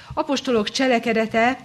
apostolok cselekedete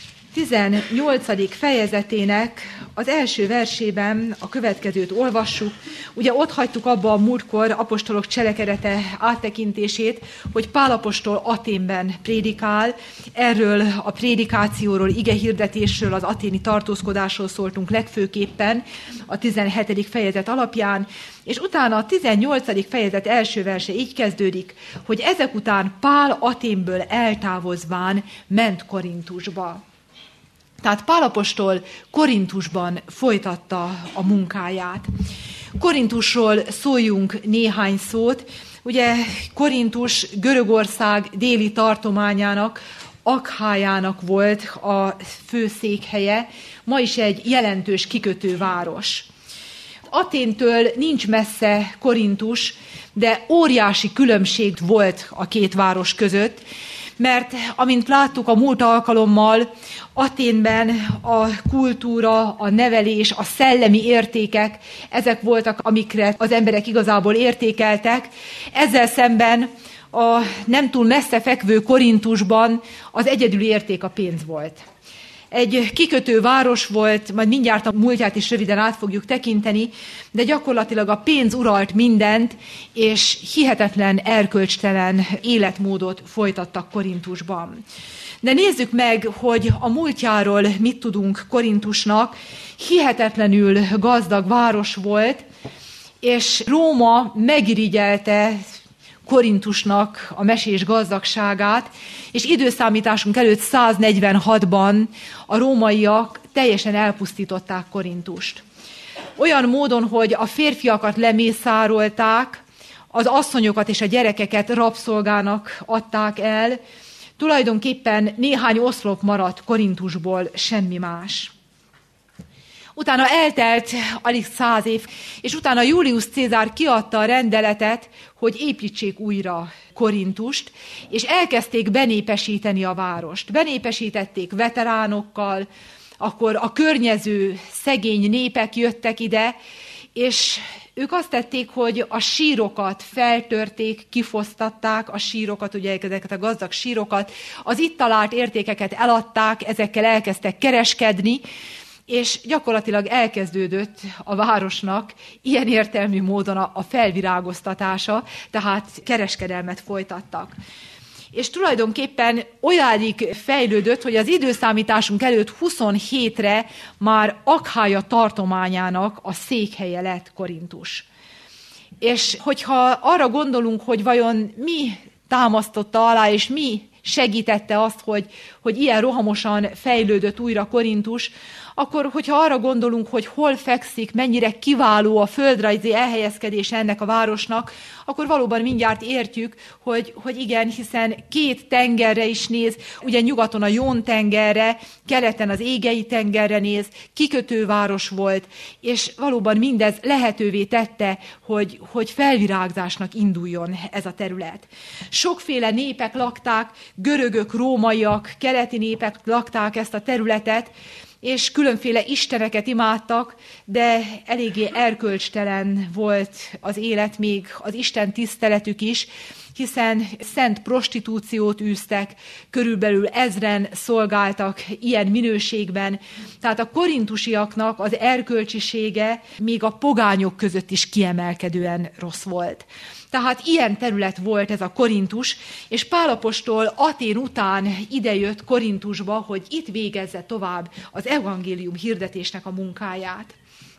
18. fejezetének az első versében a következőt olvassuk. Ugye ott hagytuk abba a múltkor apostolok cselekedete áttekintését, hogy Pál apostol Athénben prédikál. Erről a prédikációról, igehirdetésről, az athéni tartózkodásról szóltunk legfőképpen a 17. fejezet alapján, és utána a 18. fejezet első verse így kezdődik, hogy ezek után Pál Athénből eltávozván ment Korintusba. Tehát Pál apostol Korintusban folytatta a munkáját. Korintusról szóljunk néhány szót. Ugye Korintus Görögország déli tartományának, Akhájának volt a főszékhelye, ma is egy jelentős kikötőváros. Athéntől nincs messze Korintus, de óriási különbség volt a két város között, mert amint láttuk a múlt alkalommal, Athénben a kultúra, a nevelés, a szellemi értékek, ezek voltak, amikre az emberek igazából értékeltek. Ezzel szemben a nem túl messze fekvő Korintusban az egyedüli érték a pénz volt. Egy kikötő város volt, majd mindjárt a múltját is röviden át fogjuk tekinteni, de gyakorlatilag a pénz uralt mindent, és hihetetlen erkölcstelen életmódot folytattak Korintusban. De nézzük meg, hogy a múltjáról mit tudunk Korintusnak. Hihetetlenül gazdag város volt, és Róma megirigyelte Korintusnak a mesés gazdagságát, és időszámításunk előtt 146-ban a rómaiak teljesen elpusztították Korintust. Olyan módon, hogy a férfiakat lemészárolták, az asszonyokat és a gyerekeket rabszolgának adták el, tulajdonképpen néhány oszlop maradt Korintusból, semmi más. Utána eltelt alig 100 év, és utána Julius Cézár kiadta a rendeletet, hogy építsék újra Korintust, és elkezdték benépesíteni a várost. Benépesítették veteránokkal, akkor a környező szegény népek jöttek ide, és ők azt tették, hogy a sírokat feltörték, kifosztatták a sírokat, ugye ezeket a gazdag sírokat, az itt talált értékeket eladták, ezekkel elkezdtek kereskedni, és gyakorlatilag elkezdődött a városnak ilyen értelmű módon a felvirágoztatása, tehát kereskedelmet folytattak. És tulajdonképpen olyanig fejlődött, hogy az időszámításunk előtt 27-re már Akhája tartományának a székhelye lett Korintus. És hogyha arra gondolunk, hogy vajon mi támasztotta alá, és mi segítette azt, hogy ilyen rohamosan fejlődött újra Korintus, akkor, hogyha arra gondolunk, hogy hol fekszik, mennyire kiváló a földrajzi elhelyezkedés ennek a városnak, akkor valóban mindjárt értjük, hogy igen, hiszen két tengerre is néz, ugye nyugaton a Jón-tengerre, keleten az Égei-tengerre néz, kikötőváros volt, és valóban mindez lehetővé tette, hogy felvirágzásnak induljon ez a terület. Sokféle népek lakták, görögök, rómaiak, keleti népek lakták ezt a területet, és különféle isteneket imádtak, de eléggé erkölcstelen volt az élet, még az Isten tiszteletük is, hiszen szent prostitúciót űztek, körülbelül 1000 szolgáltak ilyen minőségben. Tehát a korintusiaknak az erkölcsisége még a pogányok között is kiemelkedően rossz volt. Tehát ilyen terület volt ez a Korintus, és Pál apostol Athén után idejött Korintusba, hogy itt végezze tovább az evangélium hirdetésnek a munkáját.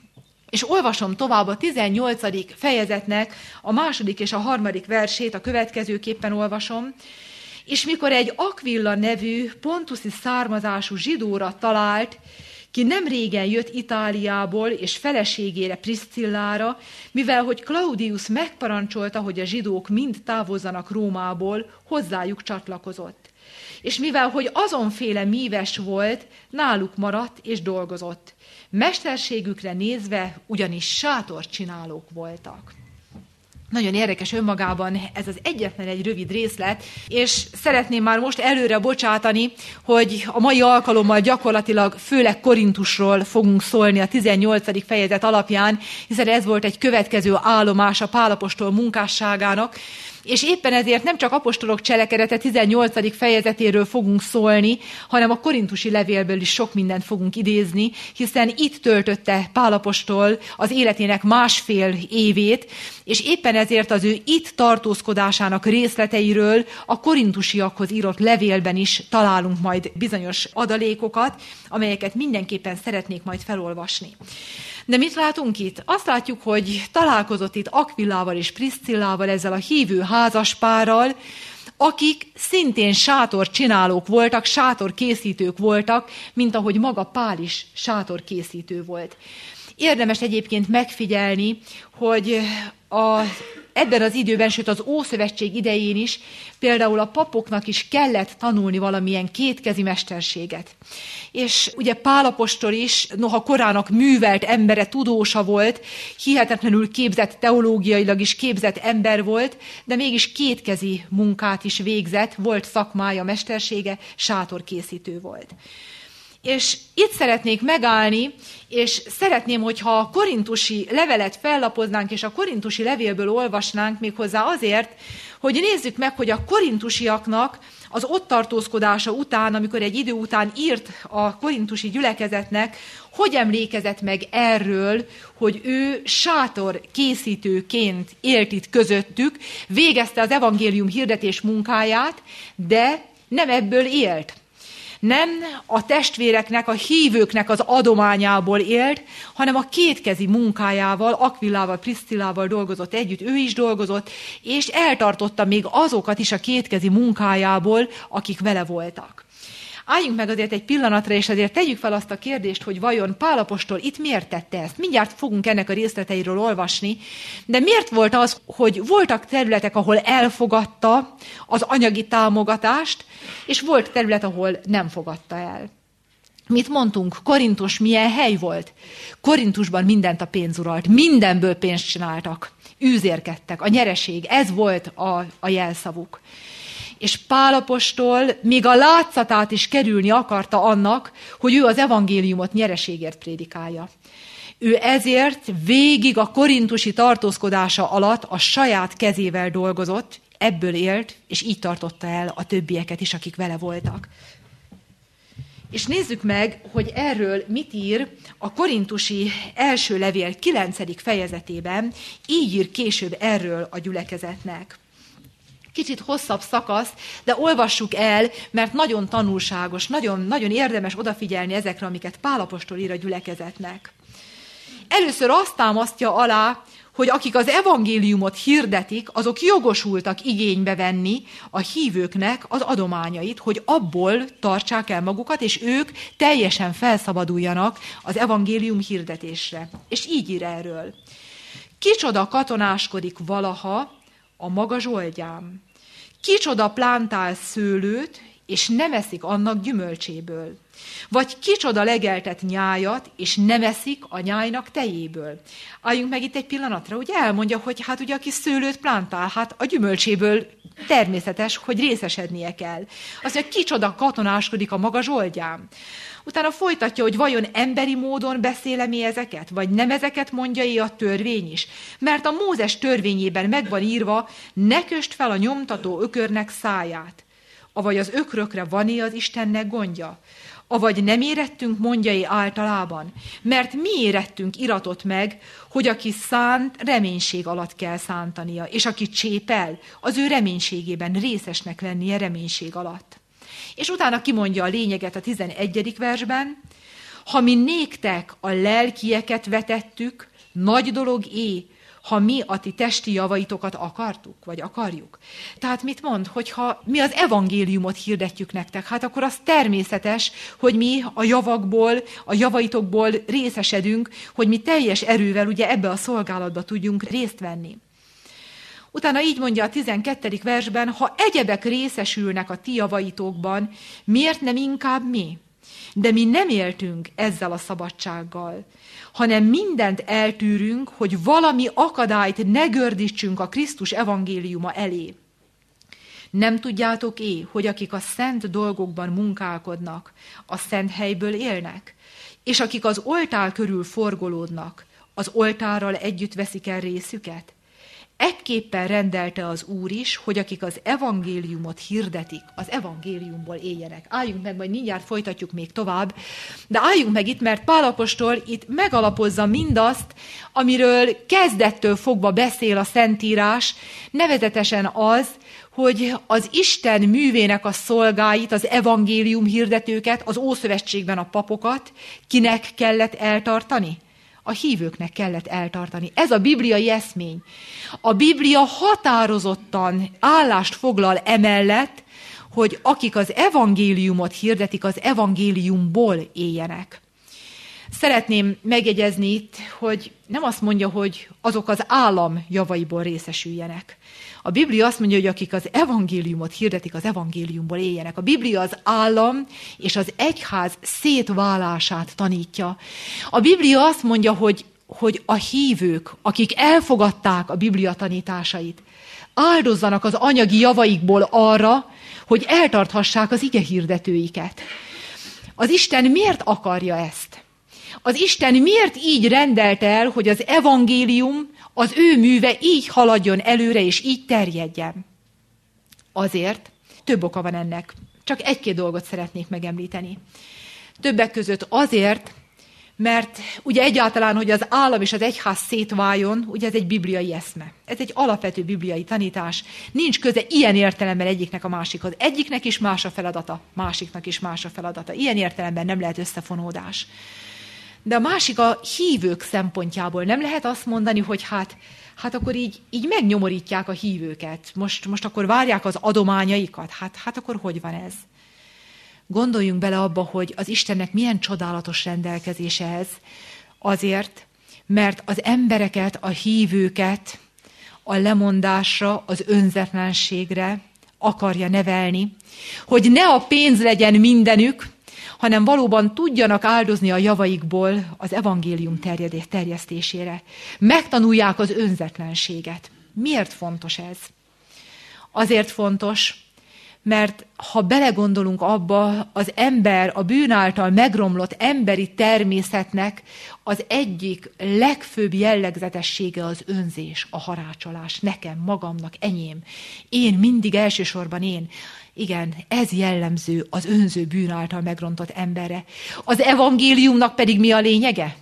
És olvasom tovább a 18. fejezetnek a 2. és a 3. versét, a következőképpen olvasom. És mikor egy Akvilla nevű pontuszi származású zsidóra talált, ki nem régen jött Itáliából és feleségére Priscillára, mivel hogy Claudius megparancsolta, hogy a zsidók mind távozzanak Rómából, hozzájuk csatlakozott. És mivel hogy azonféle míves volt, náluk maradt és dolgozott. Mesterségükre nézve ugyanis sátorcsinálók voltak. Nagyon érdekes önmagában ez az egyetlen egy rövid részlet, és szeretném már most előre bocsátani, hogy a mai alkalommal gyakorlatilag főleg Korintusról fogunk szólni a 18. fejezet alapján, hiszen ez volt egy következő állomása Pál apostol munkásságának, És éppen ezért nem csak apostolok cselekedete 18. fejezetéről fogunk szólni, hanem a korintusi levélből is sok mindent fogunk idézni, hiszen itt töltötte Pál apostol az életének másfél évét, és éppen ezért az ő itt tartózkodásának részleteiről a korintusiakhoz írott levélben is találunk majd bizonyos adalékokat, amelyeket mindenképpen szeretnék majd felolvasni. De mit látunk itt? Azt látjuk, hogy találkozott itt Akvillával és Priszcillával, ezzel a hívő házaspárral, akik szintén sátorcsinálók voltak, sátorkészítők voltak, mint ahogy maga Pál is sátorkészítő volt. Érdemes egyébként megfigyelni, hogy ebben az időben, sőt az Ószövetség idején is, például a papoknak is kellett tanulni valamilyen kétkezi mesterséget. És ugye Pál apostol is, noha korának művelt embere, tudósa volt, hihetetlenül képzett, teológiailag is képzett ember volt, de mégis kétkezi munkát is végzett, volt szakmája, mestersége, sátorkészítő volt. És itt szeretnék megállni, és szeretném, hogyha a korintusi levelet fellapoznánk, és a korintusi levélből olvasnánk méghozzá azért, hogy nézzük meg, hogy a korintusiaknak az ott tartózkodása után, amikor egy idő után írt a korintusi gyülekezetnek, hogy emlékezett meg erről, hogy ő sátorkészítőként élt itt közöttük, végezte az evangélium hirdetés munkáját, de nem ebből élt. Nem a testvéreknek, a hívőknek az adományából élt, hanem a kétkezi munkájával, Akvillával, Priszcillával dolgozott együtt, ő is dolgozott, és eltartotta még azokat is a kétkezi munkájából, akik vele voltak. Álljunk meg azért egy pillanatra, és azért tegyük fel azt a kérdést, hogy vajon Pál apostol itt miért tette ezt? Mindjárt fogunk ennek a részleteiről olvasni, de miért volt az, hogy voltak területek, ahol elfogadta az anyagi támogatást, és volt terület, ahol nem fogadta el? Mit mondtunk? Korintus milyen hely volt? Korintusban mindent a pénz uralt, mindenből pénzt csináltak, űzérkedtek, a nyereség, ez volt a jelszavuk. És Pál apostol még a látszatát is kerülni akarta annak, hogy ő az evangéliumot nyereségért prédikálja. Ő ezért végig a korintusi tartózkodása alatt a saját kezével dolgozott, ebből élt, és így tartotta el a többieket is, akik vele voltak. És nézzük meg, hogy erről mit ír a korintusi első levél 9. fejezetében, így ír később erről a gyülekezetnek. Kicsit hosszabb szakasz, de olvassuk el, mert nagyon tanulságos, nagyon, nagyon érdemes odafigyelni ezekre, amiket Pál apostol ír a gyülekezetnek. Először azt támasztja alá, hogy akik az evangéliumot hirdetik, azok jogosultak igénybe venni a hívőknek az adományait, hogy abból tartsák el magukat, és ők teljesen felszabaduljanak az evangélium hirdetésre. És így ír erről. Kicsoda katonáskodik valaha a maga zsoldján. Kicsoda plántál szőlőt, és nem eszik annak gyümölcséből. Vagy kicsoda legeltet nyájat, és nem eszik a nyájnak tejéből. Álljunk meg itt egy pillanatra, ugye elmondja, hogy hát ugye aki szőlőt plántál, hát a gyümölcséből természetes, hogy részesednie kell. Azt mondja, kicsoda katonáskodik a maga zsoldján. Utána folytatja, hogy vajon emberi módon beszél-e ezeket, vagy nem ezeket mondja a törvény is. Mert a Mózes törvényében meg van írva, ne kösd fel a nyomtató ökörnek száját. Avagy az ökrökre van-e az Istennek gondja? Avagy nem érettünk mondjai általában? Mert mi érettünk iratot meg, hogy aki szánt, reménység alatt kell szántania, és aki csépel, az ő reménységében részesnek lennie reménység alatt. És utána kimondja a lényeget a 11. versben, ha mi néktek a lelkieket vetettük, nagy dolog ha mi a ti testi javaitokat akartuk, vagy akarjuk. Tehát mit mond, hogyha mi az evangéliumot hirdetjük nektek, hát akkor az természetes, hogy mi a javakból, a javaitokból részesedünk, hogy mi teljes erővel ugye ebbe a szolgálatba tudjunk részt venni. Utána így mondja a 12. versben, ha egyebek részesülnek a ti javaitokban, miért nem inkább mi? De mi nem éltünk ezzel a szabadsággal, hanem mindent eltűrünk, hogy valami akadályt ne gördítsünk a Krisztus evangéliuma elé. Nem tudjátok hogy akik a szent dolgokban munkálkodnak, a szent helyből élnek, és akik az oltár körül forgolódnak, az oltárral együtt veszik el részüket? ekképpen rendelte az Úr is, hogy akik az evangéliumot hirdetik, az evangéliumból éljenek. Álljunk meg, majd mindjárt folytatjuk még tovább, de álljunk meg itt, mert Pál apostol itt megalapozza mindazt, amiről kezdettől fogva beszél a Szentírás, nevezetesen az, hogy az Isten művének a szolgáit, az evangélium hirdetőket, az Ószövetségben a papokat kinek kellett eltartani? A hívőknek kellett eltartani. Ez a bibliai eszmény. A Biblia határozottan állást foglal emellett, hogy akik az evangéliumot hirdetik, az evangéliumból éljenek. Szeretném megjegyezni itt, hogy nem azt mondja, hogy azok az állam javaiból részesüljenek. A Biblia azt mondja, hogy akik az evangéliumot hirdetik, az evangéliumból éljenek. A Biblia az állam és az egyház szétválását tanítja. A Biblia azt mondja, hogy a hívők, akik elfogadták a Biblia tanításait, áldozzanak az anyagi javaikból arra, hogy eltarthassák az ige hirdetőiket. Az Isten miért akarja ezt? Az Isten miért így rendelte el, hogy az evangélium, az ő műve így haladjon előre, és így terjedjen? Azért, több oka van ennek. Csak egy-két dolgot szeretnék megemlíteni. Többek között azért, mert ugye egyáltalán, hogy az állam és az egyház szétváljon, ugye ez egy bibliai eszme. Ez egy alapvető bibliai tanítás. Nincs köze ilyen értelemben egyiknek a másikhoz. Egyiknek is más a feladata, másiknak is más a feladata. Ilyen értelemben nem lehet összefonódás. De a másik a hívők szempontjából. Nem lehet azt mondani, hogy hát akkor így megnyomorítják a hívőket. Most akkor várják az adományaikat. Hát akkor hogy van ez? Gondoljunk bele abba, hogy az Istennek milyen csodálatos rendelkezése ez. Azért, mert az embereket, a hívőket a lemondásra, az önzetlenségre akarja nevelni, hogy ne a pénz legyen mindenük, hanem valóban tudjanak áldozni a javaikból az evangélium terjesztésére. Megtanulják az önzetlenséget. Miért fontos ez? Azért fontos, mert ha belegondolunk abba, az ember, a bűn által megromlott emberi természetnek az egyik legfőbb jellegzetessége az önzés, a harácsolás. Nekem, magamnak, enyém. Én, mindig elsősorban én. Igen, ez jellemző az önző bűn által megrontott emberre. Az evangéliumnak pedig mi a lényege?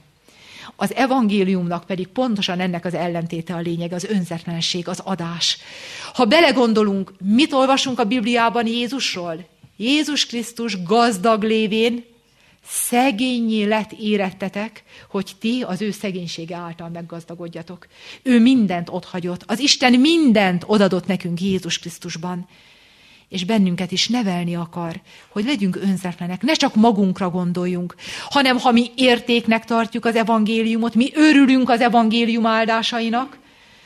Az evangéliumnak pedig pontosan ennek az ellentéte a lényeg, az önzetlenség, az adás. Ha belegondolunk, mit olvasunk a Bibliában Jézusról? Jézus Krisztus gazdag lévén szegénnyé lett érettetek, hogy ti az ő szegénysége által meggazdagodjatok. Ő mindent otthagyott, az Isten mindent odadott nekünk Jézus Krisztusban. És bennünket is nevelni akar, hogy legyünk önzetlenek, ne csak magunkra gondoljunk, hanem ha mi értéknek tartjuk az evangéliumot, mi örülünk az evangélium áldásainak,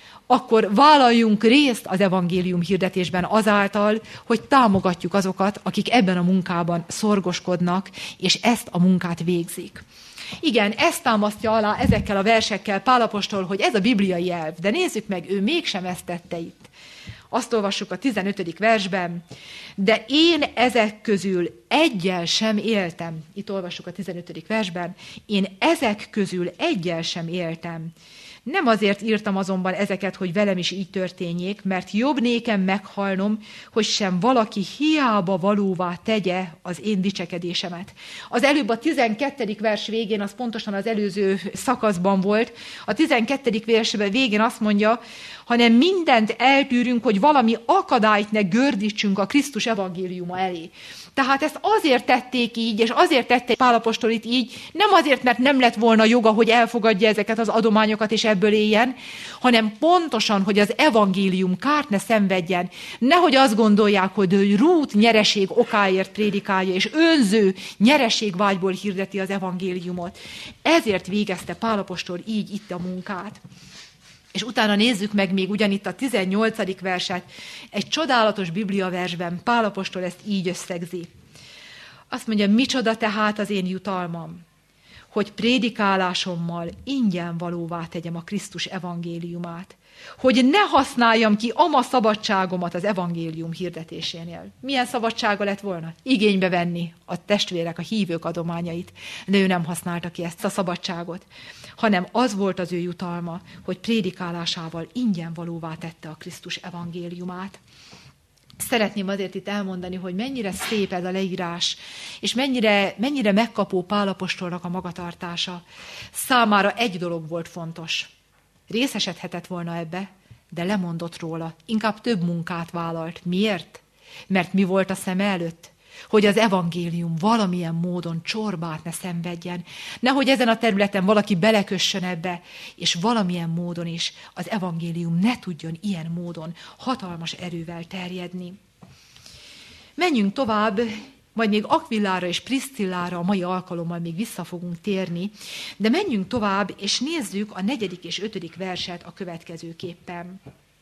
akkor vállaljunk részt az evangélium hirdetésben azáltal, hogy támogatjuk azokat, akik ebben a munkában szorgoskodnak, és ezt a munkát végzik. Igen, ezt támasztja alá ezekkel a versekkel Pál apostol, hogy ez a bibliai elv, de nézzük meg, ő mégsem ezt tette itt. Azt olvassuk a 15. versben, de én ezek közül eggyel sem éltem. Itt olvassuk a 15. versben, én ezek közül eggyel sem éltem. Nem azért írtam azonban ezeket, hogy velem is így történjék, mert jobb nékem meghalnom, hogy sem valaki hiába valóvá tegye az én dicsekedésemet. Az előbb a 12. vers végén, az pontosan az előző szakaszban volt, a 12. vers végén azt mondja, hanem mindent eltűrünk, hogy valami akadályt ne gördítsünk a Krisztus evangéliuma elé. Tehát ezt azért tették így, és azért tették Pál apostol itt így, nem azért, mert nem lett volna joga, hogy elfogadja ezeket az adományokat, és ebből éljen, hanem pontosan, hogy az evangélium kárt ne szenvedjen. Nehogy azt gondolják, hogy ő rút nyereség okáért prédikálja, és önző nyereségvágyból hirdeti az evangéliumot. Ezért végezte Pál apostol így itt a munkát. És utána nézzük meg még ugyanitt a 18. verset, egy csodálatos bibliaversben Pál apostol ezt így összegzi. Azt mondja, micsoda tehát az én jutalmam, hogy prédikálásommal ingyen valóvá tegyem a Krisztus evangéliumát, hogy ne használjam ki ama szabadságomat az evangélium hirdetésénél. Milyen szabadsága lett volna? Igénybe venni a testvérek, a hívők adományait, de ő nem használta ki ezt a szabadságot, hanem az volt az ő jutalma, hogy prédikálásával ingyen valóvá tette a Krisztus evangéliumát. Szeretném azért itt elmondani, hogy mennyire szép ez a leírás, és mennyire megkapó Pál apostolnak a magatartása. Számára egy dolog volt fontos. Részesedhetett volna ebbe, de lemondott róla. Inkább több munkát vállalt. Miért? Mert mi volt a szeme előtt? Hogy az evangélium valamilyen módon csorbát ne szenvedjen. Nehogy ezen a területen valaki belekössön ebbe, és valamilyen módon is az evangélium ne tudjon ilyen módon hatalmas erővel terjedni. Menjünk tovább, majd még Akvillára és Priszcillára a mai alkalommal még vissza fogunk térni, de menjünk tovább, és nézzük a 4. és 5. verset a következőképpen.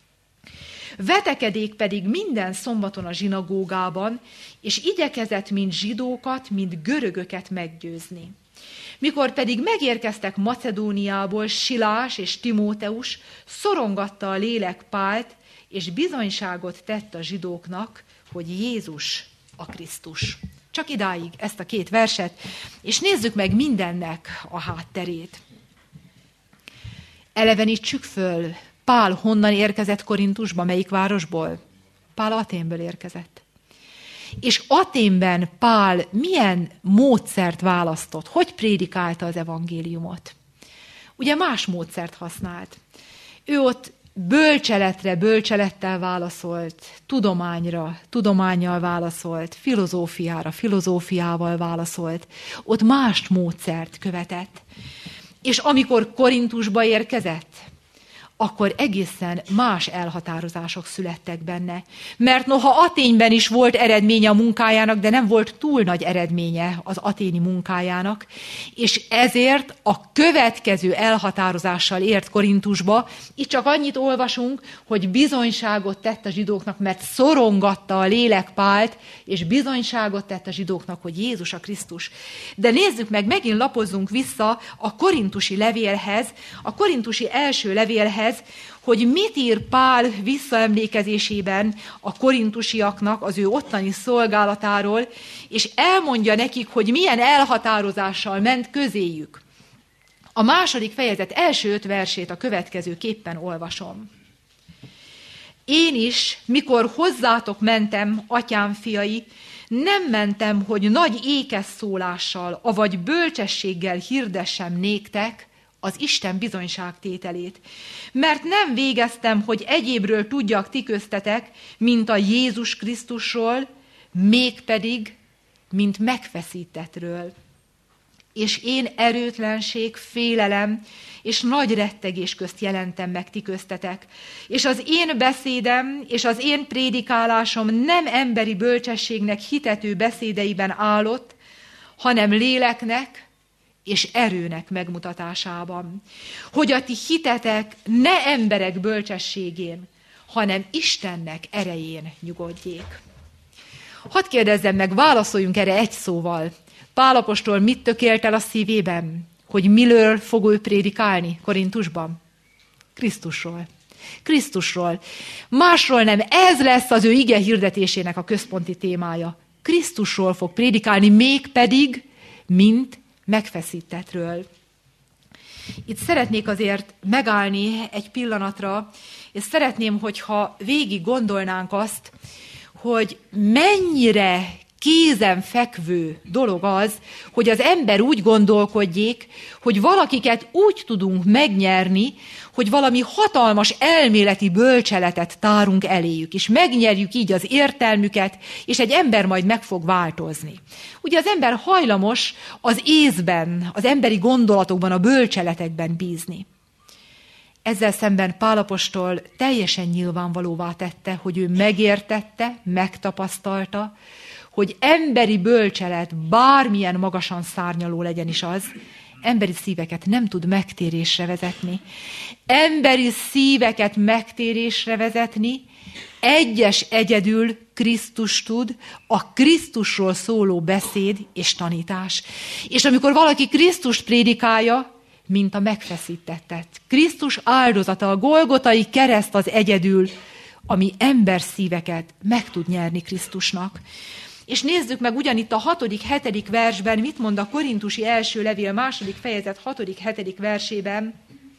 Vetekedék pedig minden szombaton a zsinagógában, és igyekezett mind zsidókat, mind görögöket meggyőzni. Mikor pedig megérkeztek Macedóniából Silás és Timóteus, szorongatta a lélek Pált, és bizonyságot tett a zsidóknak, hogy Jézus a Krisztus. Csak idáig ezt a 2 verset, és nézzük meg mindennek a hátterét. Elevenítsük föl, Pál honnan érkezett Korintusba, melyik városból? Pál Athénből érkezett. És Athénben Pál milyen módszert választott? Hogy prédikálta az evangéliumot? Ugye más módszert használt. Ő ott bölcselettel válaszolt, tudománnyal válaszolt, filozófiával válaszolt. Ott más módszert követett. És amikor Korintusba érkezett, akkor egészen más elhatározások születtek benne. Mert noha Athénben is volt eredménye a munkájának, de nem volt túl nagy eredménye az athéni munkájának, és ezért a következő elhatározással ért Korintusba. Itt csak annyit olvasunk, hogy bizonyságot tett a zsidóknak, mert szorongatta a lélek Pált, és bizonyságot tett a zsidóknak, hogy Jézus a Krisztus. De nézzük meg, megint lapozzunk vissza a korintusi levélhez, a korintusi első levélhez, hogy mit ír Pál visszaemlékezésében a korintusiaknak az ő ottani szolgálatáról, és elmondja nekik, hogy milyen elhatározással ment közéjük. A 2. fejezet első 5 versét a következőképpen olvasom. Én is, mikor hozzátok mentem, atyám fiai, nem mentem, hogy nagy ékeszólással, avagy bölcsességgel hirdessem néktek az Isten bizonyságtételét. Mert nem végeztem, hogy egyébről tudjak ti köztetek, mint a Jézus Krisztusról, mégpedig, mint megfeszítettről. És én erőtlenség, félelem és nagy rettegés közt jelentem meg ti köztetek. És az én beszédem és az én prédikálásom nem emberi bölcsességnek hitető beszédeiben állott, hanem léleknek és erőnek megmutatásában. Hogy a ti hitetek ne emberek bölcsességén, hanem Istennek erején nyugodjék. Hadd kérdezzem meg, válaszoljunk erre egy szóval. Pál apostol mit tökélt el a szívében? Hogy miről fog ő prédikálni Korintusban? Krisztusról. Másról nem. Ez lesz az ő ige hirdetésének a központi témája. Krisztusról fog prédikálni, mégpedig, mint megfeszítettről. Itt szeretnék azért megállni egy pillanatra, és szeretném, hogyha végig gondolnánk azt, hogy mennyire kézenfekvő dolog az, hogy az ember úgy gondolkodjék, hogy valakiket úgy tudunk megnyerni, hogy valami hatalmas elméleti bölcseletet tárunk eléjük, és megnyerjük így az értelmüket, és egy ember majd meg fog változni. Ugye az ember hajlamos az észben, az emberi gondolatokban, a bölcseletekben bízni. Ezzel szemben Pál apostol teljesen nyilvánvalóvá tette, hogy ő megértette, megtapasztalta, hogy emberi bölcselet, bármilyen magasan szárnyaló legyen is az, emberi szíveket nem tud megtérésre vezetni. Emberi szíveket megtérésre vezetni egyedül Krisztus tud, a Krisztusról szóló beszéd és tanítás. És amikor valaki Krisztust prédikálja, mint a megfeszítettet. Krisztus áldozata, a golgotai kereszt az egyedül, ami ember szíveket meg tud nyerni Krisztusnak. És nézzük meg ugyanitt a 6.-7. versben, mit mond a Korintusi első levél 2. fejezet 6.-7. versében.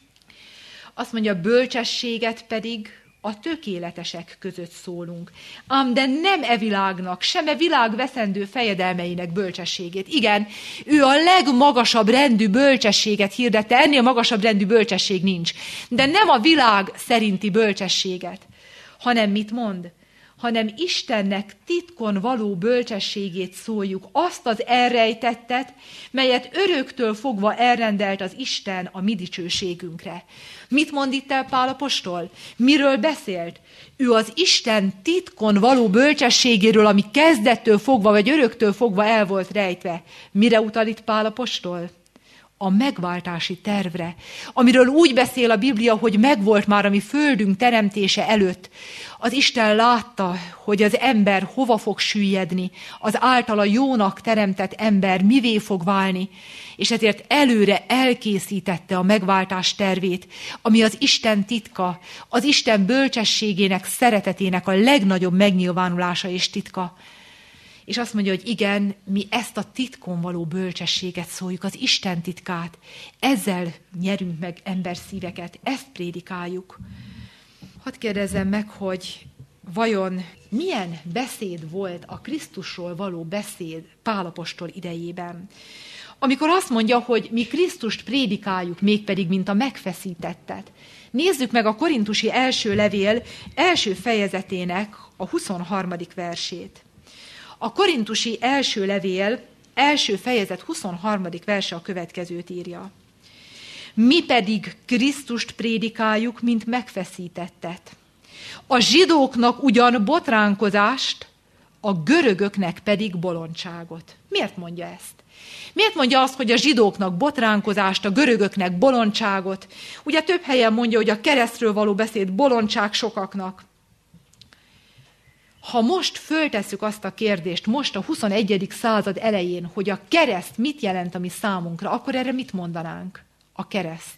Azt mondja, bölcsességet pedig a tökéletesek között szólunk. Ám de nem e világnak, sem e világ veszendő fejedelmeinek bölcsességét. Igen, ő a legmagasabb rendű bölcsességet hirdette, ennél magasabb rendű bölcsesség nincs. De nem a világ szerinti bölcsességet, hanem mit mond? Hanem Istennek titkon való bölcsességét szóljuk, azt az elrejtettet, melyet öröktől fogva elrendelt az Isten a mi dicsőségünkre. Mit mond itt el Pál apostol? Miről beszélt? Ő az Isten titkon való bölcsességéről, ami kezdettől fogva, vagy öröktől fogva el volt rejtve. Mire utal itt Pál apostol? A megváltási tervre, amiről úgy beszél a Biblia, hogy megvolt már a mi földünk teremtése előtt. Az Isten látta, hogy az ember hova fog süllyedni, az általa jónak teremtett ember mivé fog válni, és ezért előre elkészítette a megváltás tervét, ami az Isten titka, az Isten bölcsességének, szeretetének a legnagyobb megnyilvánulása és titka. És azt mondja, hogy igen, mi ezt a titkon való bölcsességet szóljuk, az Isten titkát. Ezzel nyerünk meg emberszíveket, ezt prédikáljuk. Hadd kérdezzem meg, hogy vajon milyen beszéd volt a Krisztusról való beszéd Pál apostol idejében? Amikor azt mondja, hogy mi Krisztust prédikáljuk, mégpedig mint a megfeszítettet. Nézzük meg a Korintusi első levél első fejezetének a 23. versét. A Korintusi első levél, első fejezet 23. verse a következőt írja. Mi pedig Krisztust prédikáljuk, mint megfeszítettet. A zsidóknak ugyan botránkozást, a görögöknek pedig bolondságot. Miért mondja ezt? Miért mondja azt, hogy a zsidóknak botránkozást, a görögöknek bolondságot? Ugye több helyen mondja, hogy a keresztről való beszéd bolondság sokaknak. Ha most föltesszük azt a kérdést, most a 21. század elején, hogy a kereszt mit jelent a mi számunkra, akkor erre mit mondanánk? A kereszt.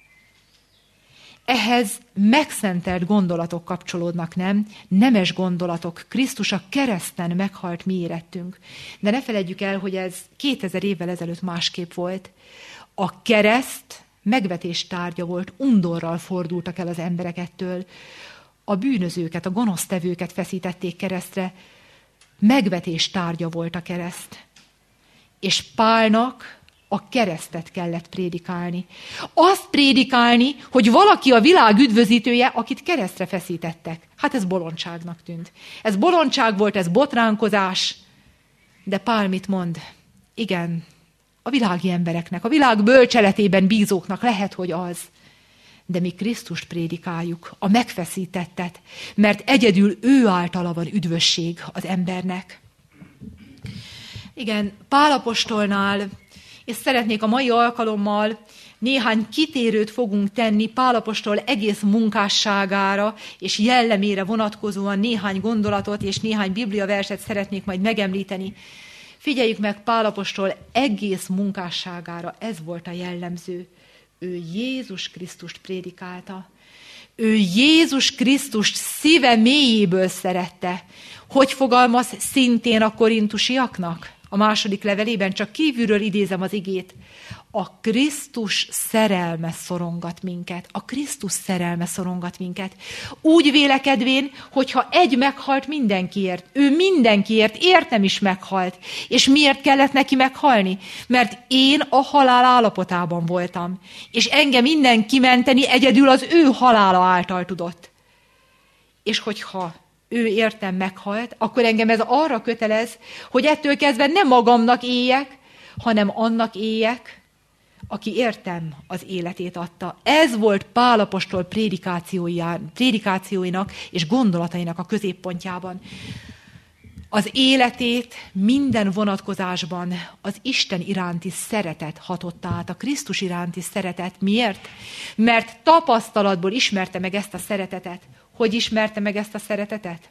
Ehhez megszentelt gondolatok kapcsolódnak, nem? Nemes gondolatok. Krisztus a kereszten meghalt mi érettünk. De ne feledjük el, hogy ez 2000 évvel ezelőtt másképp volt. A kereszt megvetés tárgya volt, undorral fordultak el az emberek ettől. A bűnözőket, a gonosztevőket feszítették keresztre, megvetés tárgya volt a kereszt. És Pálnak a keresztet kellett prédikálni. Azt prédikálni, hogy valaki a világ üdvözítője, akit keresztre feszítettek. Hát ez bolondságnak tűnt. Ez bolondság volt, ez botránkozás. De Pál mit mond? Igen, a világi embereknek, a világ bölcseletében bízóknak lehet, hogy az. De mi Krisztust prédikáljuk, a megfeszítettet, mert egyedül ő általa van üdvösség az embernek. Igen, Pál apostolnál, és szeretnék a mai alkalommal néhány kitérőt fogunk tenni Pál apostol egész munkásságára és jellemére vonatkozóan néhány gondolatot és néhány bibliaverset szeretnék majd megemlíteni. Figyeljük meg, Pál apostol egész munkásságára ez volt a jellemző. Ő Jézus Krisztust prédikálta. Ő Jézus Krisztust szíve mélyéből szerette. Hogy fogalmaz szintén a korintusiaknak? A második levelében csak kívülről idézem az igét. A Krisztus szerelme szorongat minket. A Krisztus szerelme szorongat minket. Úgy vélekedvén, hogyha egy meghalt mindenkiért, ő mindenkiért, értem is meghalt. És miért kellett neki meghalni? Mert én a halál állapotában voltam. És engem innen kimenteni egyedül az ő halála által tudott. És hogyha ő értem meghalt, akkor engem ez arra kötelez, hogy ettől kezdve nem magamnak éljek, hanem annak éljek, aki értem az életét adta. Ez volt Pál apostol prédikációinak és gondolatainak a középpontjában. Az életét minden vonatkozásban az Isten iránti szeretet hatotta át, a Krisztus iránti szeretet. Miért? Mert tapasztalatból ismerte meg ezt a szeretetet. Hogy ismerte meg ezt a szeretetet?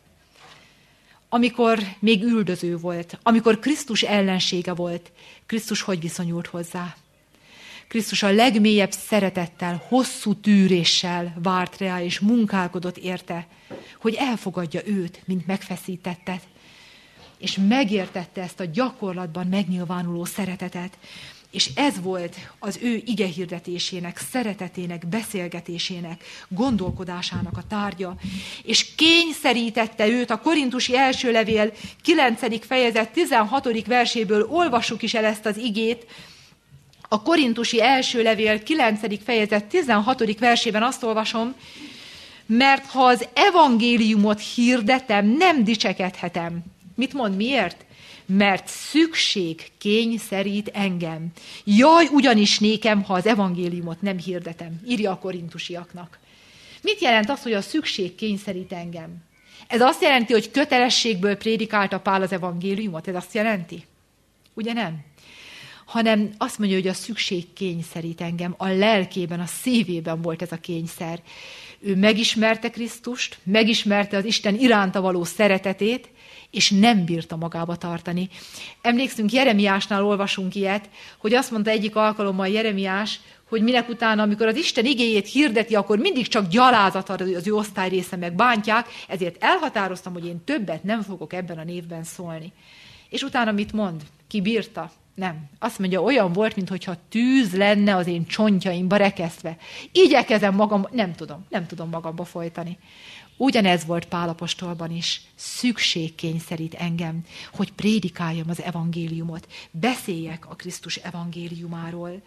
Amikor még üldöző volt, amikor Krisztus ellensége volt, Krisztus hogy viszonyult hozzá? Krisztus a legmélyebb szeretettel, hosszú tűréssel várt rá, és munkálkodott érte, hogy elfogadja őt, mint megfeszítettet. És megértette ezt a gyakorlatban megnyilvánuló szeretetet. És ez volt az ő igehirdetésének, szeretetének, beszélgetésének, gondolkodásának a tárgya. És kényszerítette őt, a Korintusi első levél 9. fejezet 16. verséből olvassuk is el ezt az igét. A Korintusi első levél 9. fejezet 16. versében azt olvasom, mert ha az evangéliumot hirdetem, nem dicsekedhetem. Mit mond, miért? Mert szükség kényszerít engem. Jaj, ugyanis nékem, ha az evangéliumot nem hirdetem, írja a korintusiaknak. Mit jelent az, hogy a szükség kényszerít engem? Ez azt jelenti, hogy kötelességből prédikálta Pál az evangéliumot? Ez azt jelenti? Ugye nem? Hanem azt mondja, hogy a szükség kényszerít engem. A lelkében, a szívében volt ez a kényszer. Ő megismerte Krisztust, megismerte az Isten iránta való szeretetét, és nem bírta magába tartani. Emlékszünk, Jeremiásnál olvasunk ilyet, hogy azt mondta egyik alkalommal Jeremiás, hogy minek utána, amikor az Isten igéjét hirdeti, akkor mindig csak gyalázat az ő osztályrésze meg bántják, ezért elhatároztam, hogy én többet nem fogok ebben a névben szólni. És utána mit mond? Ki bírta? Nem. Azt mondja, olyan volt, mintha tűz lenne az én csontjaimba rekesztve. Igyekezem magam, nem tudom magamba folytani. Ugyanez volt Pál apostolban is. Szükség kényszerít engem, hogy prédikáljam az evangéliumot. Beszéljek a Krisztus evangéliumáról.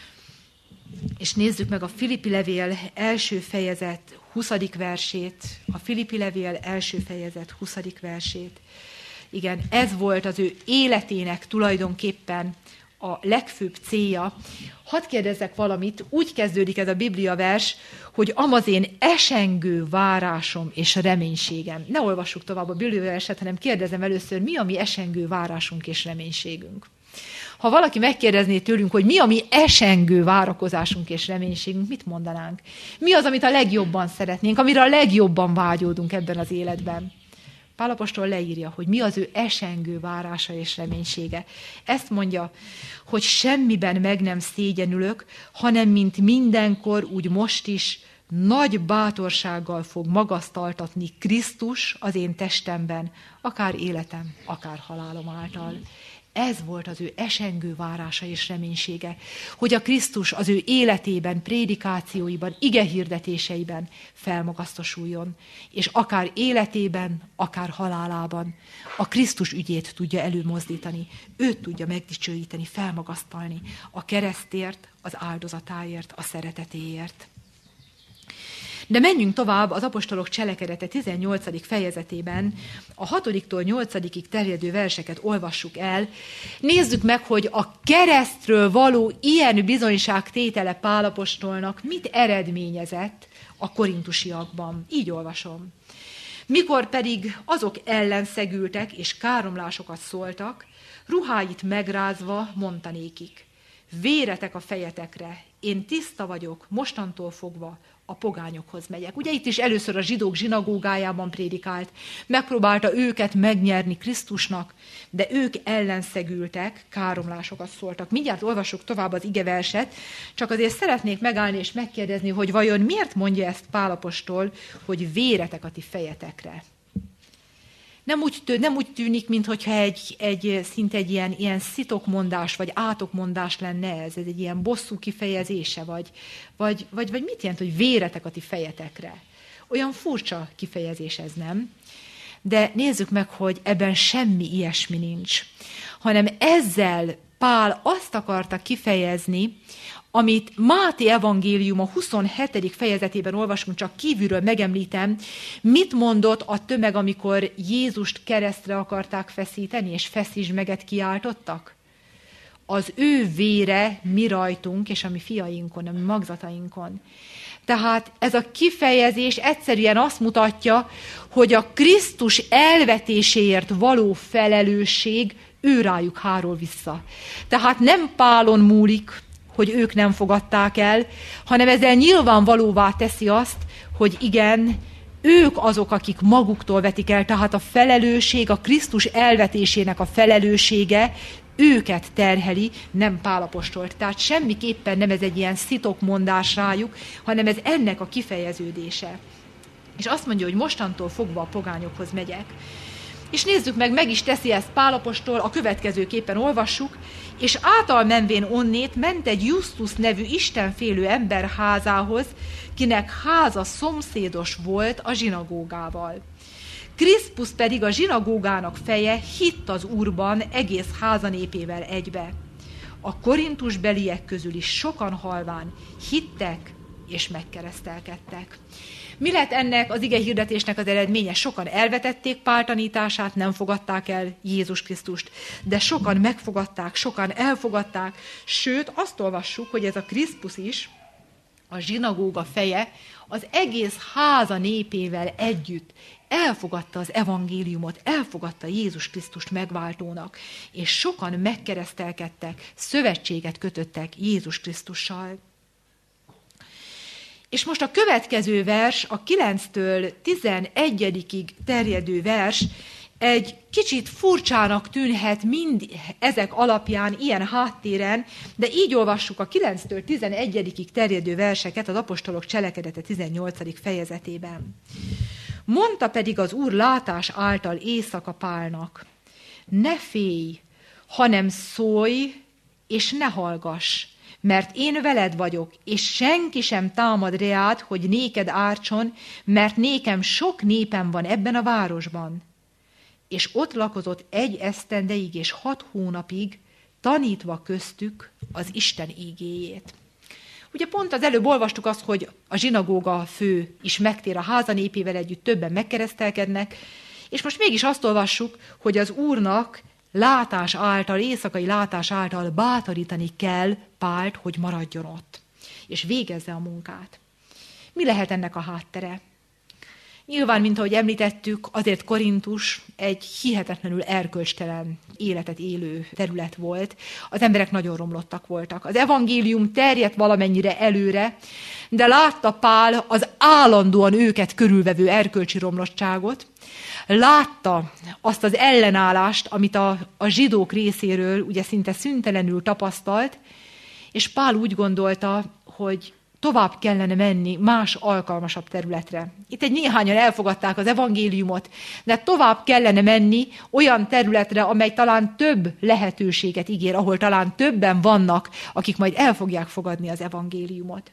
És nézzük meg a Filippi levél első fejezet 20. versét. A Filippi levél első fejezet 20. versét. Igen, ez volt az ő életének tulajdonképpen a legfőbb célja. Hadd kérdezzek valamit, úgy kezdődik ez a Biblia vers, hogy amaz én esengő várásom és reménységem. Ne olvassuk tovább a Biblia verset, hanem kérdezem először, mi a mi esengő várásunk és reménységünk. Ha valaki megkérdezné tőlünk, hogy mi a mi esengő várakozásunk és reménységünk, mit mondanánk? Mi az, amit a legjobban szeretnénk, amire a legjobban vágyódunk ebben az életben? Pál apostol leírja, hogy mi az ő esengő várása és reménysége. Ezt mondja, hogy semmiben meg nem szégyenülök, hanem mint mindenkor, úgy most is nagy bátorsággal fog magasztaltatni Krisztus az én testemben, akár életem, akár halálom által. Ez volt az ő esengő várása és reménysége, hogy a Krisztus az ő életében, prédikációiban, igehirdetéseiben felmagasztosuljon, és akár életében, akár halálában a Krisztus ügyét tudja előmozdítani, őt tudja megdicsőíteni, felmagasztalni a keresztért, az áldozatáért, a szeretetéért. De menjünk tovább, az apostolok cselekedete 18. fejezetében a 6-tól 8-ig terjedő verseket olvassuk el. Nézzük meg, hogy a keresztről való ilyen bizonyságtétele Pál apostolnak mit eredményezett a korintusiakban. Így olvasom. Mikor pedig azok ellen szegültek és káromlásokat szóltak, ruháit megrázva mondta nékik: véretek a fejetekre, én tiszta vagyok, mostantól fogva a pogányokhoz megyek. Ugye itt is először a zsidók zsinagógájában prédikált, megpróbálta őket megnyerni Krisztusnak, de ők ellenszegültek, káromlásokat szóltak. Mindjárt olvassuk tovább az igeverset, csak azért szeretnék megállni és megkérdezni, hogy vajon miért mondja ezt Pál apostol, hogy véretek a ti fejetekre. Nem úgy tűnik, mintha szinte egy ilyen szitokmondás, vagy átokmondás lenne ez egy ilyen bosszú kifejezése, vagy mit jelent, hogy véretek a ti fejetekre? Olyan furcsa kifejezés ez, nem? De nézzük meg, hogy ebben semmi ilyesmi nincs, hanem ezzel Pál azt akarta kifejezni, amit Máté evangélium a 27. fejezetében olvasunk, csak kívülről megemlítem, mit mondott a tömeg, amikor Jézust keresztre akarták feszíteni, és feszítsd meget kiáltottak? Az ő vére mi rajtunk, és a mi fiainkon, a mi magzatainkon. Tehát ez a kifejezés egyszerűen azt mutatja, hogy a Krisztus elvetéséért való felelősség őrájuk hárul vissza. Tehát nem Pálon múlik, hogy ők nem fogadták el, hanem ezzel nyilvánvalóvá teszi azt, hogy igen, ők azok, akik maguktól vetik el, tehát a felelősség, a Krisztus elvetésének a felelőssége őket terheli, nem Pál apostolt. Tehát semmiképpen nem ez egy ilyen szitokmondás rájuk, hanem ez ennek a kifejeződése. És azt mondja, hogy mostantól fogva a pogányokhoz megyek. És nézzük meg is teszi ezt Pál apostol, a következőképpen olvassuk, és által menvén onnét ment egy Justus nevű istenfélő ember házához, kinek háza szomszédos volt a zsinagógával. Kriszpusz pedig a zsinagógának feje hitt az Úrban egész háza népével egybe. A korintusbeliek közül is sokan halván hittek és megkeresztelkedtek. Mi lett ennek az igehirdetésnek az eredménye? Sokan elvetették Pál tanítását, nem fogadták el Jézus Krisztust, de sokan megfogadták, sokan elfogadták, sőt azt olvassuk, hogy ez a Kriszpusz is, a zsinagóga feje, az egész háza népével együtt elfogadta az evangéliumot, elfogadta Jézus Krisztust megváltónak, és sokan megkeresztelkedtek, szövetséget kötöttek Jézus Krisztussal. És most a következő vers, a 9-től 11-ig terjedő vers, egy kicsit furcsának tűnhet mind ezek alapján, ilyen háttéren, de így olvassuk a 9-től 11-ig terjedő verseket az apostolok cselekedete 18. fejezetében. Mondta pedig az Úr látás által éjszaka Pálnak: ne félj, hanem szólj, és ne hallgass, mert én veled vagyok, és senki sem támad reád, hogy néked ártson, mert nékem sok népem van ebben a városban. És ott lakozott 1 esztendeig és 6 hónapig, tanítva köztük az Isten ígéjét. Ugye pont az előbb olvastuk azt, hogy a zsinagóga fő is megtér a háza népével együtt, többen megkeresztelkednek, és most mégis azt olvassuk, hogy az Úrnak látás által, éjszakai látás által bátorítani kell Pált, hogy maradjon ott, és végezze a munkát. Mi lehet ennek a háttere? Nyilván, mint ahogy említettük, azért Korintus egy hihetetlenül erkölcstelen életet élő terület volt. Az emberek nagyon romlottak voltak. Az evangélium terjedt valamennyire előre, de látta Pál az állandóan őket körülvevő erkölcsi romlottságot, látta azt az ellenállást, amit a zsidók részéről ugye szinte szüntelenül tapasztalt, és Pál úgy gondolta, hogy tovább kellene menni más alkalmasabb területre. Itt egy néhányan elfogadták az evangéliumot, de tovább kellene menni olyan területre, amely talán több lehetőséget ígér, ahol talán többen vannak, akik majd el fogják fogadni az evangéliumot.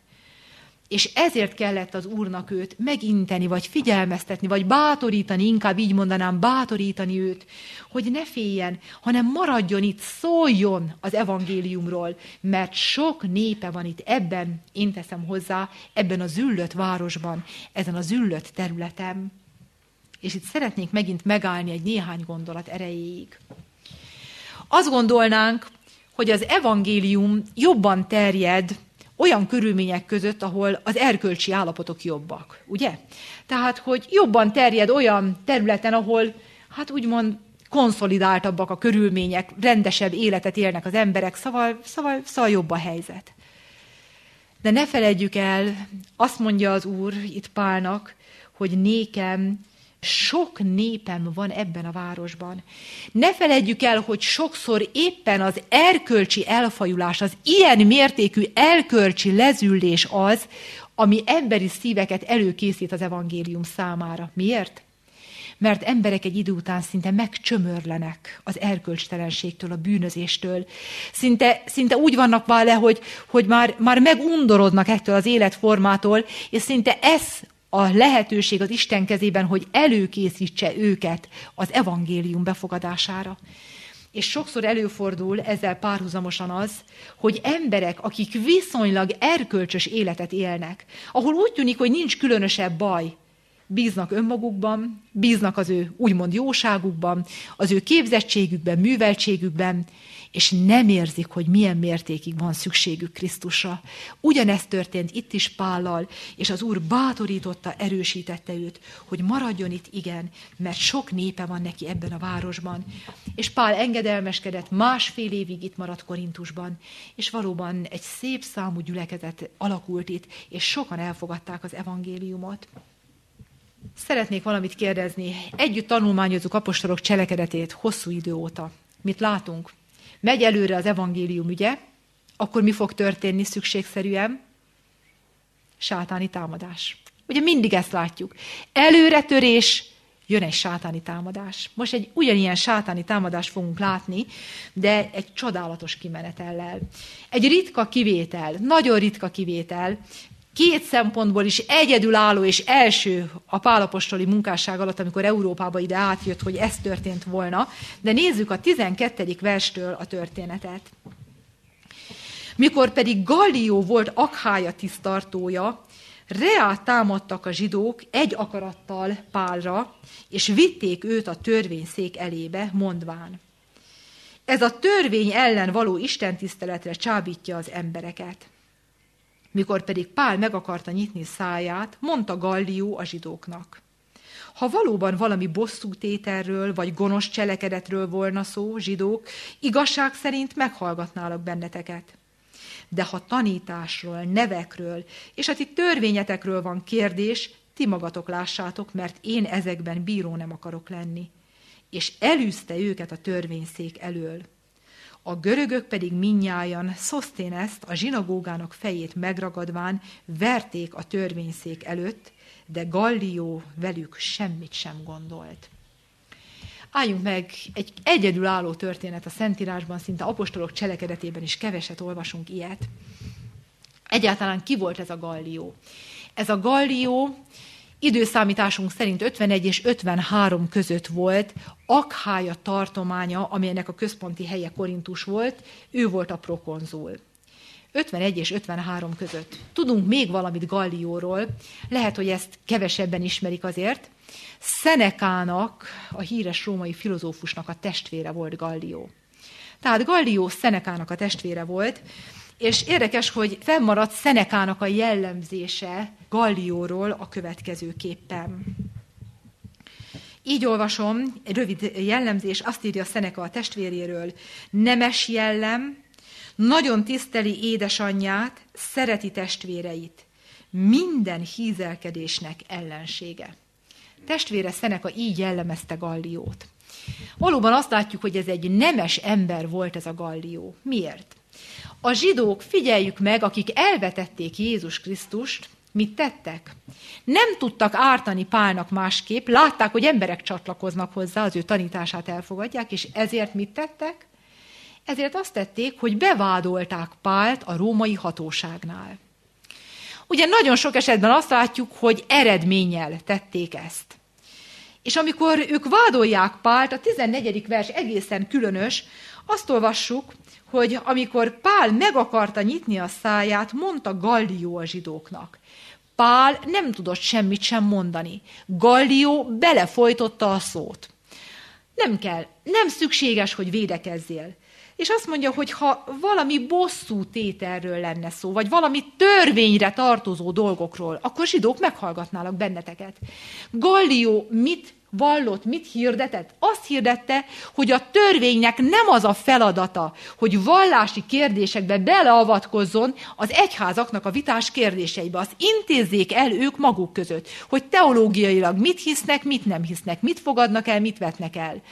És ezért kellett az Úrnak őt meginteni, vagy figyelmeztetni, vagy bátorítani, inkább így mondanám, bátorítani őt, hogy ne féljen, hanem maradjon itt, szóljon az evangéliumról, mert sok népe van itt ebben, én teszem hozzá, ebben a züllött városban, ezen a züllött területen. És itt szeretnék megint megállni egy néhány gondolat erejéig. Azt gondolnánk, hogy az evangélium jobban terjed olyan körülmények között, ahol az erkölcsi állapotok jobbak, ugye? Tehát, hogy jobban terjed olyan területen, ahol, hát úgymond konszolidáltabbak a körülmények, rendesebb életet élnek az emberek, szóval jobb a helyzet. De ne feledjük el, azt mondja az Úr itt Pálnak, hogy nékem sok népem van ebben a városban. Ne feledjük el, hogy sokszor éppen az erkölcsi elfajulás, az ilyen mértékű erkölcsi lezüllés az, ami emberi szíveket előkészít az evangélium számára. Miért? Mert emberek egy idő után szinte megcsömörlenek az erkölcstelenségtől, a bűnözéstől. Szinte úgy vannak vele, hogy már megundorodnak ettől az életformától, és szinte ez a lehetőség az Isten kezében, hogy előkészítse őket az evangélium befogadására. És sokszor előfordul ezzel párhuzamosan az, hogy emberek, akik viszonylag erkölcsös életet élnek, ahol úgy tűnik, hogy nincs különösebb baj, bíznak önmagukban, bíznak az ő úgymond jóságukban, az ő képzettségükben, műveltségükben, és nem érzik, hogy milyen mértékig van szükségük Krisztusra. Ugyanezt történt itt is Pállal, és az Úr bátorította, erősítette őt, hogy maradjon itt, igen, mert sok népe van neki ebben a városban. És Pál engedelmeskedett, 1,5 évig itt maradt Korintusban, és valóban egy szép számú gyülekezet alakult itt, és sokan elfogadták az evangéliumot. Szeretnék valamit kérdezni. Együtt tanulmányozzuk apostolok cselekedetét hosszú idő óta. Mit látunk? Megy előre az evangélium ügye, akkor mi fog történni szükségszerűen? Sátáni támadás. Ugye mindig ezt látjuk. Előretörés, jön egy sátáni támadás. Most egy ugyanilyen sátáni támadást fogunk látni, de egy csodálatos kimenetellel. Egy ritka kivétel, nagyon ritka kivétel, 2 szempontból is egyedülálló és első a Pál apostoli munkásság alatt, amikor Európába ide átjött, hogy ez történt volna. De nézzük a 12. verstől a történetet. Mikor pedig Gallió volt Akhája tisztartója, reá támadtak a zsidók egy akarattal Pálra, és vitték őt a törvényszék elébe, mondván: ez a törvény ellen való istentiszteletre csábítja az embereket. Mikor pedig Pál meg akarta nyitni száját, mondta Gallió a zsidóknak: ha valóban valami bosszútételről vagy gonosz cselekedetről volna szó, zsidók, igazság szerint meghallgatnálak benneteket. De ha tanításról, nevekről és a ti törvényetekről van kérdés, ti magatok lássátok, mert én ezekben bíró nem akarok lenni. És elűzte őket a törvényszék elől. A görögök pedig mindnyájan Szoszténeszt, a zsinagógának fejét megragadván verték a törvényszék előtt, de Gallió velük semmit sem gondolt. Álljunk meg, egy egyedülálló történet a Szentírásban, szinte apostolok cselekedetében is keveset olvasunk ilyet. Egyáltalán ki volt ez a Gallió? Ez a Gallió időszámításunk szerint 51 és 53 között volt, Akhája tartománya, amelynek a központi helye Korintus volt, ő volt a prokonzul. 51 és 53 között. Tudunk még valamit Gallióról, lehet, hogy ezt kevesebben ismerik azért. Szenekának, a híres római filozófusnak a testvére volt Gallió. Tehát Gallió Szenekának a testvére volt, és érdekes, hogy fennmaradt Szenekának a jellemzése Gallióról a következőképpen. Így olvasom, egy rövid jellemzés, azt írja Szeneka a testvéréről: nemes jellem, nagyon tiszteli édesanyját, szereti testvéreit, minden hízelkedésnek ellensége. Testvére Szeneka így jellemezte Galliót. Valóban azt látjuk, hogy ez egy nemes ember volt ez a Gallió. Miért? A zsidók, figyeljük meg, akik elvetették Jézus Krisztust, mit tettek? Nem tudtak ártani Pálnak másképp, látták, hogy emberek csatlakoznak hozzá, az ő tanítását elfogadják, és ezért mit tettek? Ezért azt tették, hogy bevádolták Pált a római hatóságnál. Ugye nagyon sok esetben azt látjuk, hogy eredménnyel tették ezt. És amikor ők vádolják Pált, a 14. vers egészen különös, azt olvassuk, hogy amikor Pál meg akarta nyitni a száját, mondta Gallió a zsidóknak. Pál nem tudott semmit sem mondani. Gallió belefolytotta a szót. Nem kell, nem szükséges, hogy védekezzél. És azt mondja, hogy ha valami bosszú tételről lenne szó, vagy valami törvényre tartozó dolgokról, akkor zsidók meghallgatnálak benneteket. Gallió mit vallott, mit hirdetett? Azt hirdette, hogy a törvénynek nem az a feladata, hogy vallási kérdésekbe beleavatkozzon az egyházaknak a vitás kérdéseibe. Azt intézzék el ők maguk között, hogy teológiailag mit hisznek, mit nem hisznek, mit fogadnak el, mit vetnek el.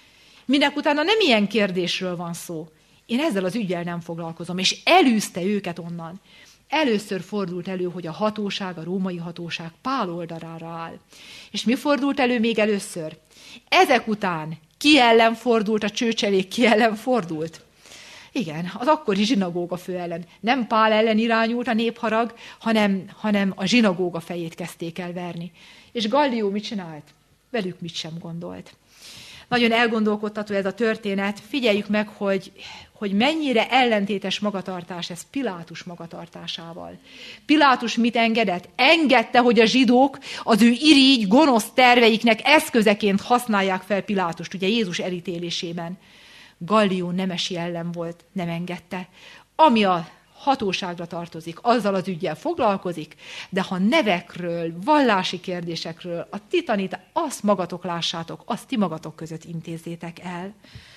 Minek utána nem ilyen kérdésről van szó. Én ezzel az üggyel nem foglalkozom, és elűzte őket onnan. Először fordult elő, hogy a hatóság, a római hatóság Pál oldalára áll. És mi fordult elő még először? Ezek után ki ellen fordult, a csőcselék ki ellen fordult? Igen, az akkori zsinagóga fő ellen. Nem Pál ellen irányult a népharag, hanem a zsinagóga fejét kezdték el verni. És Gallió mit csinált? Velük mit sem gondolt. Nagyon elgondolkodtató ez a történet. Figyeljük meg, hogy mennyire ellentétes magatartás ez Pilátus magatartásával. Pilátus mit engedett? Engedte, hogy a zsidók az ő irigy, gonosz terveiknek eszközeként használják fel Pilátust, ugye Jézus elítélésében. Gallió nemesi ellen volt, nem engedte. Ami a hatóságra tartozik, azzal az üggyel foglalkozik, de ha nevekről, vallási kérdésekről, a titanit, azt magatok lássátok, azt ti magatok között intézzétek el.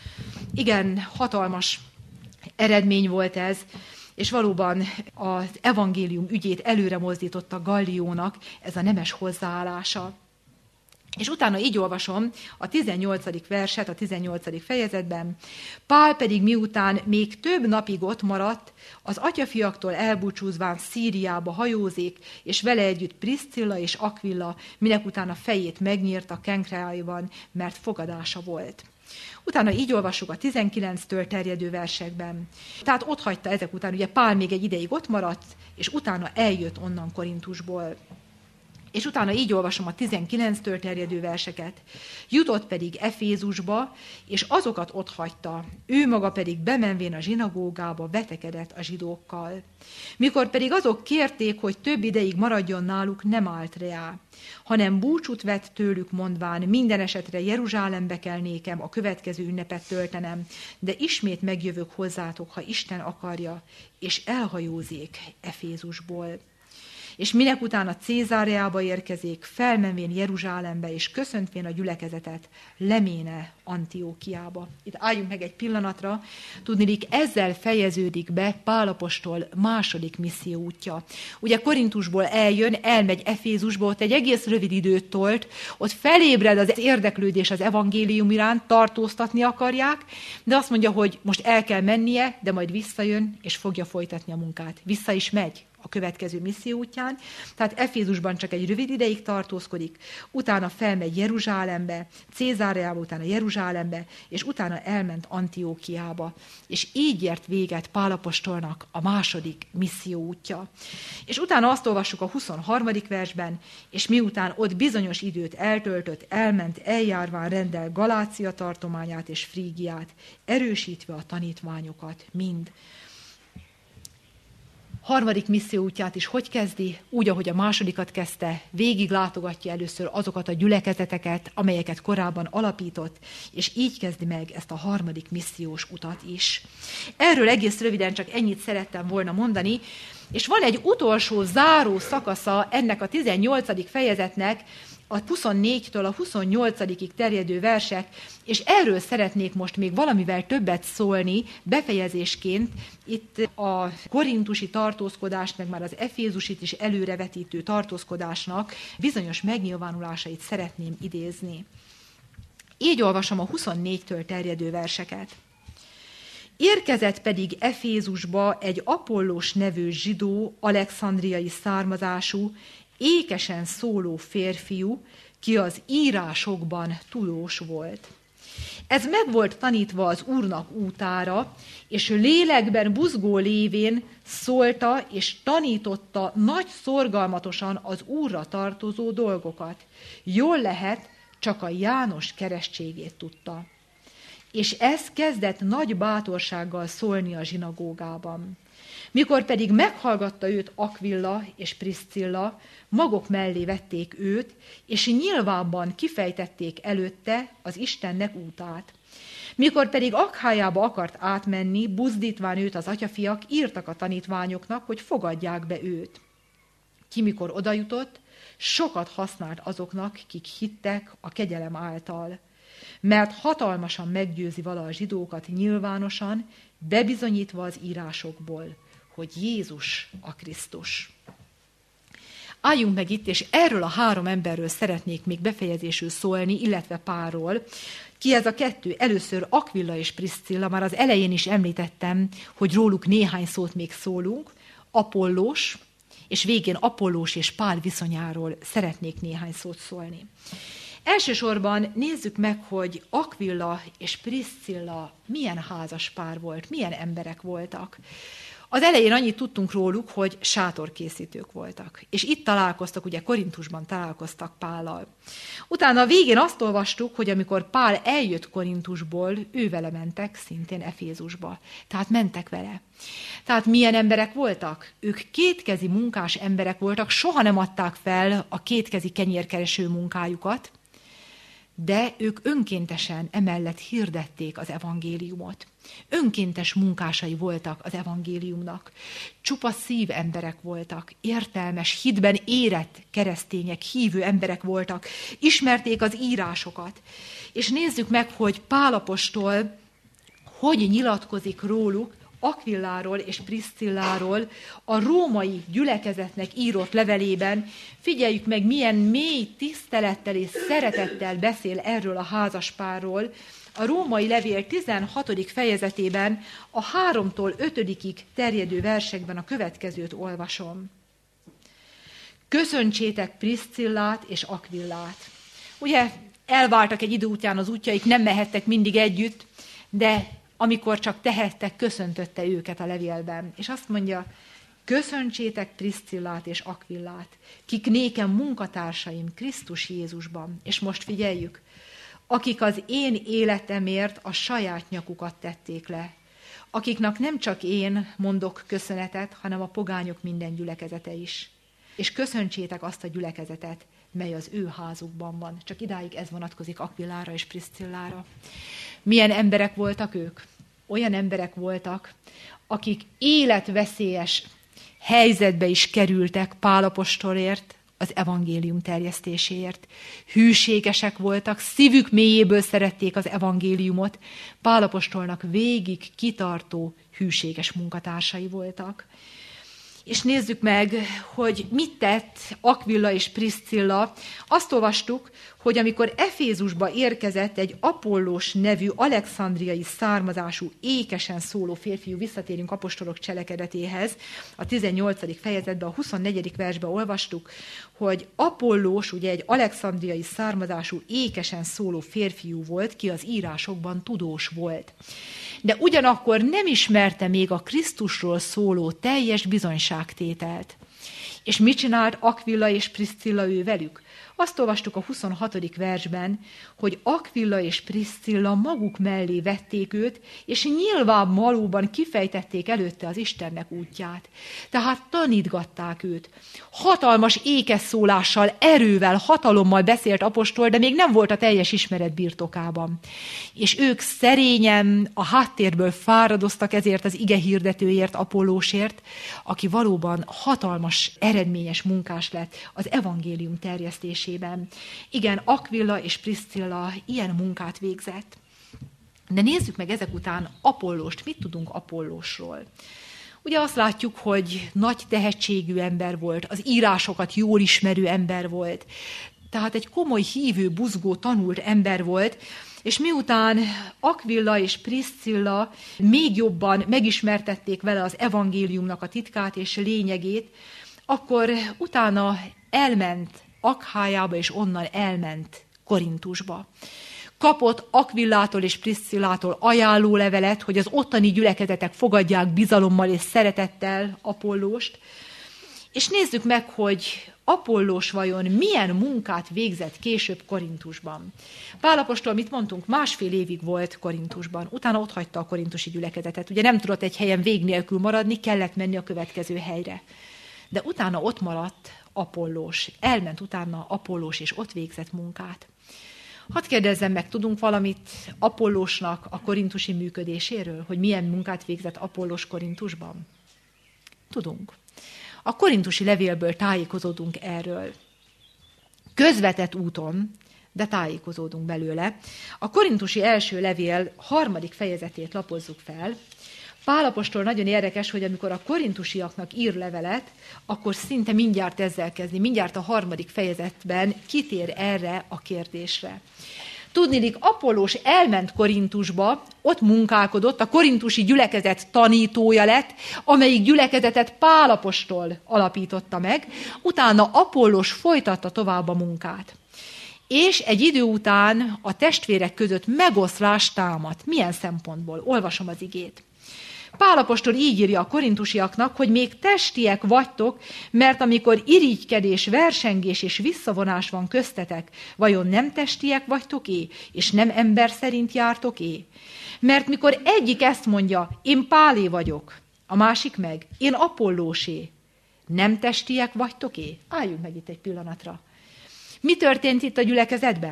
Igen, hatalmas eredmény volt ez, és valóban az evangélium ügyét előre mozdította Galliónak ez a nemes hozzáállása. És utána így olvasom a 18. verset, a 18. fejezetben. Pál pedig miután még több napig ott maradt, az atyafiaktól elbúcsúzván Szíriába hajózik, és vele együtt Priscilla és Aquilla, minek utána fejét megnyírta Kenkreaiban, mert fogadása volt. Utána így olvassuk a 19-től terjedő versekben. Tehát ott hagyta ezek után, ugye Pál még egy ideig ott maradt, és utána eljött onnan Korintusból. És utána így olvasom a 19-től terjedő verseket. Jutott pedig Efézusba, és azokat ott hagyta. Ő maga pedig bemenvén a zsinagógába vetekedett a zsidókkal. Mikor pedig azok kérték, hogy több ideig maradjon náluk, nem állt rá, hanem búcsút vett tőlük mondván, minden esetre Jeruzsálembe kell nékem a következő ünnepet töltenem, de ismét megjövök hozzátok, ha Isten akarja, és elhajózik Efézusból. És minek utána Cézáreába érkezik, felmenvén Jeruzsálembe, és köszöntvén a gyülekezetet, leméne Antiókiába. Itt álljunk meg egy pillanatra. Tudniillik, ezzel fejeződik be Pál apostol második misszió útja. Ugye Korintusból eljön, elmegy Efézusba, ott egy egész rövid időt tolt, ott felébred az érdeklődés az evangélium iránt, tartóztatni akarják, de azt mondja, hogy most el kell mennie, de majd visszajön, és fogja folytatni a munkát. Vissza is megy a következő misszió útján, tehát Efézusban csak egy rövid ideig tartózkodik, utána felmegy Jeruzsálembe, Cézáreába, utána Jeruzsálembe, és utána elment Antiókiába. És így ért véget Pál apostolnak a második misszió útja. És utána azt olvassuk a 23. versben, és miután ott bizonyos időt eltöltött, elment, eljárván rendel Galácia tartományát és Frígiát, erősítve a tanítványokat mind. Harmadik misszió útját is hogy kezdi? Úgy, ahogy a másodikat kezdte, végig látogatja először azokat a gyülekezeteket, amelyeket korábban alapított, és így kezdi meg ezt a harmadik missziós utat is. Erről egész röviden csak ennyit szerettem volna mondani, és van egy utolsó záró szakasza ennek a 18. fejezetnek, a 24-től a 28-ig terjedő versek, és erről szeretnék most még valamivel többet szólni, befejezésként itt a korintusi tartózkodást, meg már az efézusit is előrevetítő tartózkodásnak bizonyos megnyilvánulásait szeretném idézni. Így olvasom a 24-től terjedő verseket. Érkezett pedig Efézusba egy Apollós nevű zsidó, alexandriai származású, ékesen szóló férfiú, ki az írásokban tudós volt. Ez meg volt tanítva az Úrnak útára, és lélekben buzgó lévén szólta és tanította nagy szorgalmatosan az Úrra tartozó dolgokat. Jól lehet, csak a János keresztségét tudta. És ez kezdett nagy bátorsággal szólni a zsinagógában. Mikor pedig meghallgatta őt Aquilla és Priscilla, maguk mellé vették őt, és nyilvánban kifejtették előtte az Istennek útát. Mikor pedig Akhájába akart átmenni, buzdítván őt az atyafiak, írtak a tanítványoknak, hogy fogadják be őt. Ki mikor odajutott, sokat használt azoknak, kik hittek a kegyelem által. Mert hatalmasan meggyőzi vala a zsidókat nyilvánosan, bebizonyítva az írásokból, hogy Jézus a Krisztus. Álljunk meg itt, és erről a három emberről szeretnék még befejezésül szólni, illetve Pálról. Ki ez a kettő? Először Aquilla és Priscilla, már az elején is említettem, hogy róluk néhány szót még szólunk. Apollós, és végén Apollós és Pál viszonyáról szeretnék néhány szót szólni. Elsősorban nézzük meg, hogy Aquilla és Priscilla milyen házas pár volt, milyen emberek voltak. Az elején annyit tudtunk róluk, hogy sátorkészítők voltak. És itt találkoztak, ugye Korintusban találkoztak Pállal. Utána a végén azt olvastuk, hogy amikor Pál eljött Korintusból, ő vele mentek szintén Efézusba. Tehát mentek vele. Tehát milyen emberek voltak? Ők kétkezi munkás emberek voltak, soha nem adták fel a kétkezi kenyérkereső munkájukat, de ők önkéntesen emellett hirdették az evangéliumot. Önkéntes munkásai voltak az evangéliumnak. Csupa szív emberek voltak, értelmes, hitben érett keresztények, hívő emberek voltak, ismerték az írásokat. És nézzük meg, hogy Pál apostol hogy nyilatkozik róluk, Akvilláról és Priszcilláról a római gyülekezetnek írott levelében. Figyeljük meg, milyen mély tisztelettel és szeretettel beszél erről a házaspárról. A római levél 16. fejezetében a 3-tól 5-ig terjedő versekben a következőt olvasom. Köszöntsétek Priszcillát és Akvillát. Ugye elváltak egy idő után az útjaik, nem mehettek mindig együtt, de amikor csak tehettek, köszöntötte őket a levélben. És azt mondja, köszöntsétek Priszcillát és Akvillát, kik nékem munkatársaim Krisztus Jézusban. És most figyeljük, akik az én életemért a saját nyakukat tették le, akiknak nem csak én mondok köszönetet, hanem a pogányok minden gyülekezete is. És köszöntsétek azt a gyülekezetet, mely az ő házukban van. Csak idáig ez vonatkozik Akvillára és Priszcillára. Milyen emberek voltak ők? Olyan emberek voltak, akik életveszélyes helyzetbe is kerültek Pál apostolért, az evangélium terjesztéséért. Hűségesek voltak, szívük mélyéből szerették az evangéliumot. Pál apostolnak végig kitartó, hűséges munkatársai voltak. És nézzük meg, hogy mit tett Akvilla és Priszcilla. Azt olvastuk, hogy amikor Efézusba érkezett egy Apollós nevű alexandriai származású, ékesen szóló férfiú, visszatérünk apostolok cselekedetéhez, a 18. fejezetben, a 24. versben olvastuk, hogy Apollós ugye egy alexandriai származású, ékesen szóló férfiú volt, ki az írásokban tudós volt. De ugyanakkor nem ismerte még a Krisztusról szóló teljes bizonyságtételt. És mit csinált Akvilla és Priszcilla ő velük? Azt olvastuk a 26. versben, hogy Akvilla és Priszcilla maguk mellé vették őt, és nyilvánvalóban kifejtették előtte az Istennek útját. Tehát tanítgatták őt. Hatalmas ékeszólással, erővel, hatalommal beszélt apostol, de még nem volt a teljes ismeret birtokában. És ők szerényen a háttérből fáradoztak ezért az ige hirdetőért, Apollósért, aki valóban hatalmas, eredményes munkás lett az evangélium terjesztésében. Igen, Akvilla és Priszcilla ilyen munkát végzett. De nézzük meg ezek után Apollóst. Mit tudunk Apollósról? Ugye azt látjuk, hogy nagy tehetségű ember volt, az írásokat jól ismerő ember volt, tehát egy komoly hívő, buzgó, tanult ember volt, és miután Akvilla és Priszcilla még jobban megismertették vele az evangéliumnak a titkát és lényegét, akkor utána elment Akhájába, és onnan elment Korintusba. Kapott Akvillától és Priszcillától ajánlólevelet, hogy az ottani gyülekezetek fogadják bizalommal és szeretettel Apollóst. És nézzük meg, hogy Apollós vajon milyen munkát végzett később Korintusban. Pál apostol, mit mondtunk, 1,5 évig volt Korintusban, utána otthagyta a korintusi gyülekezetet. Ugye nem tudott egy helyen vég nélkül maradni, kellett menni a következő helyre. De utána ott maradt Apollós. Elment utána Apollós, és ott végzett munkát. Hadd kérdezzem meg, tudunk valamit Apollósnak a korintusi működéséről, hogy milyen munkát végzett Apollós Korintusban? Tudunk. A korintusi levélből tájékozódunk erről. Közvetett úton, de tájékozódunk belőle. A korintusi első levél 3. fejezetét lapozzuk fel. Pál apostol nagyon érdekes, hogy amikor a korintusiaknak ír levelet, akkor szinte mindjárt ezzel kezdi, mindjárt a 3. fejezetben kitér erre a kérdésre. Tudniillik, Apollós elment Korintusba, ott munkálkodott, a korintusi gyülekezet tanítója lett, amelyik gyülekezetet Pál apostol alapította meg, utána Apollós folytatta tovább a munkát. És egy idő után a testvérek között megoszlás támadt. Milyen szempontból? Olvasom az igét. Pál apostol így írja a korintusiaknak, hogy még testiek vagytok, mert amikor irigykedés, versengés és visszavonás van köztetek, vajon nem testiek vagytok-é, és nem ember szerint jártok-é? Mert mikor egyik ezt mondja, én Pálé vagyok, a másik meg, én Apollósé, nem testiek vagytok-é? Álljunk meg itt egy pillanatra. Mi történt itt a gyülekezetben?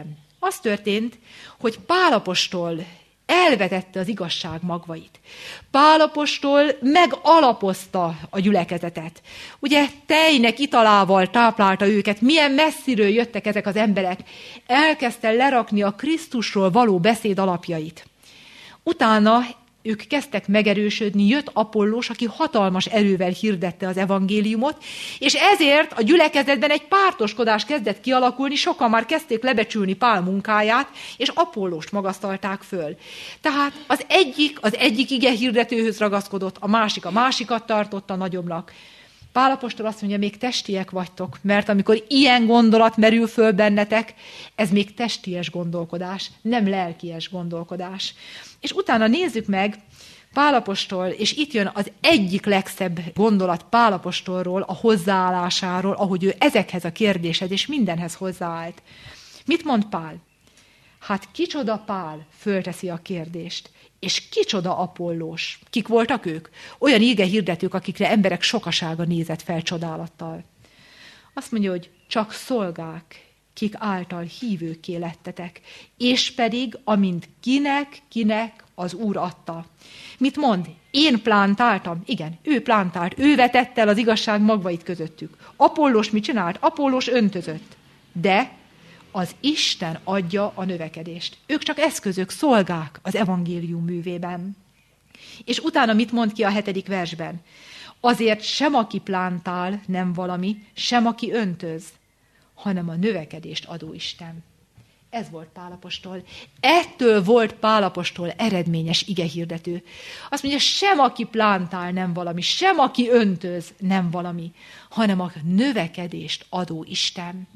Az történt, hogy Pál apostol elvetette az igazság magvait. Pál apostol megalapozta a gyülekezetet. Ugye tejnek italával táplálta őket, milyen messziről jöttek ezek az emberek. Elkezdte lerakni a Krisztusról való beszéd alapjait. Utána ők kezdtek megerősödni, jött Apollós, aki hatalmas erővel hirdette az evangéliumot, és ezért a gyülekezetben egy pártoskodás kezdett kialakulni, sokan már kezdték lebecsülni Pál munkáját, és Apollóst magasztalták föl. Tehát az egyik ige hirdetőhöz ragaszkodott, a másikat tartotta nagyobbnak. Pál apostol azt mondja, még testiek vagytok, mert amikor ilyen gondolat merül föl bennetek, ez még testies gondolkodás, nem lelkies gondolkodás. És utána nézzük meg Pál apostol, és itt jön az egyik legszebb gondolat Pál apostolról, a hozzáállásáról, ahogy ő ezekhez a kérdéshez és mindenhez hozzáállt. Mit mond Pál? Hát kicsoda Pál, fölteszi a kérdést, és kicsoda Apollós. Kik voltak ők? Olyan ige hirdetők, akikre emberek sokasága nézett fel csodálattal. Azt mondja, hogy csak szolgák, kik által hívőkké lettetek, és pedig, amint kinek az Úr adta. Mit mond? Én plántáltam? Igen, ő plántált, ő vetett el az igazság magvait közöttük. Apollós mit csinált? Apollós öntözött. De az Isten adja a növekedést. Ők csak eszközök, szolgák az evangélium művében. És utána mit mond ki a 7. versben? Azért sem aki plántál nem valami, sem aki öntöz, hanem a növekedést adó Isten. Ez volt Pál apostol. Ettől volt Pál apostol eredményes igehirdető. Azt mondja, sem aki plántál nem valami, sem aki öntöz nem valami, hanem a növekedést adó Isten.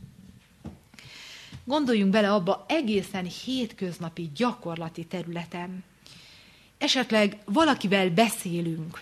Gondoljunk bele abba egészen hétköznapi, gyakorlati területen. Esetleg valakivel beszélünk,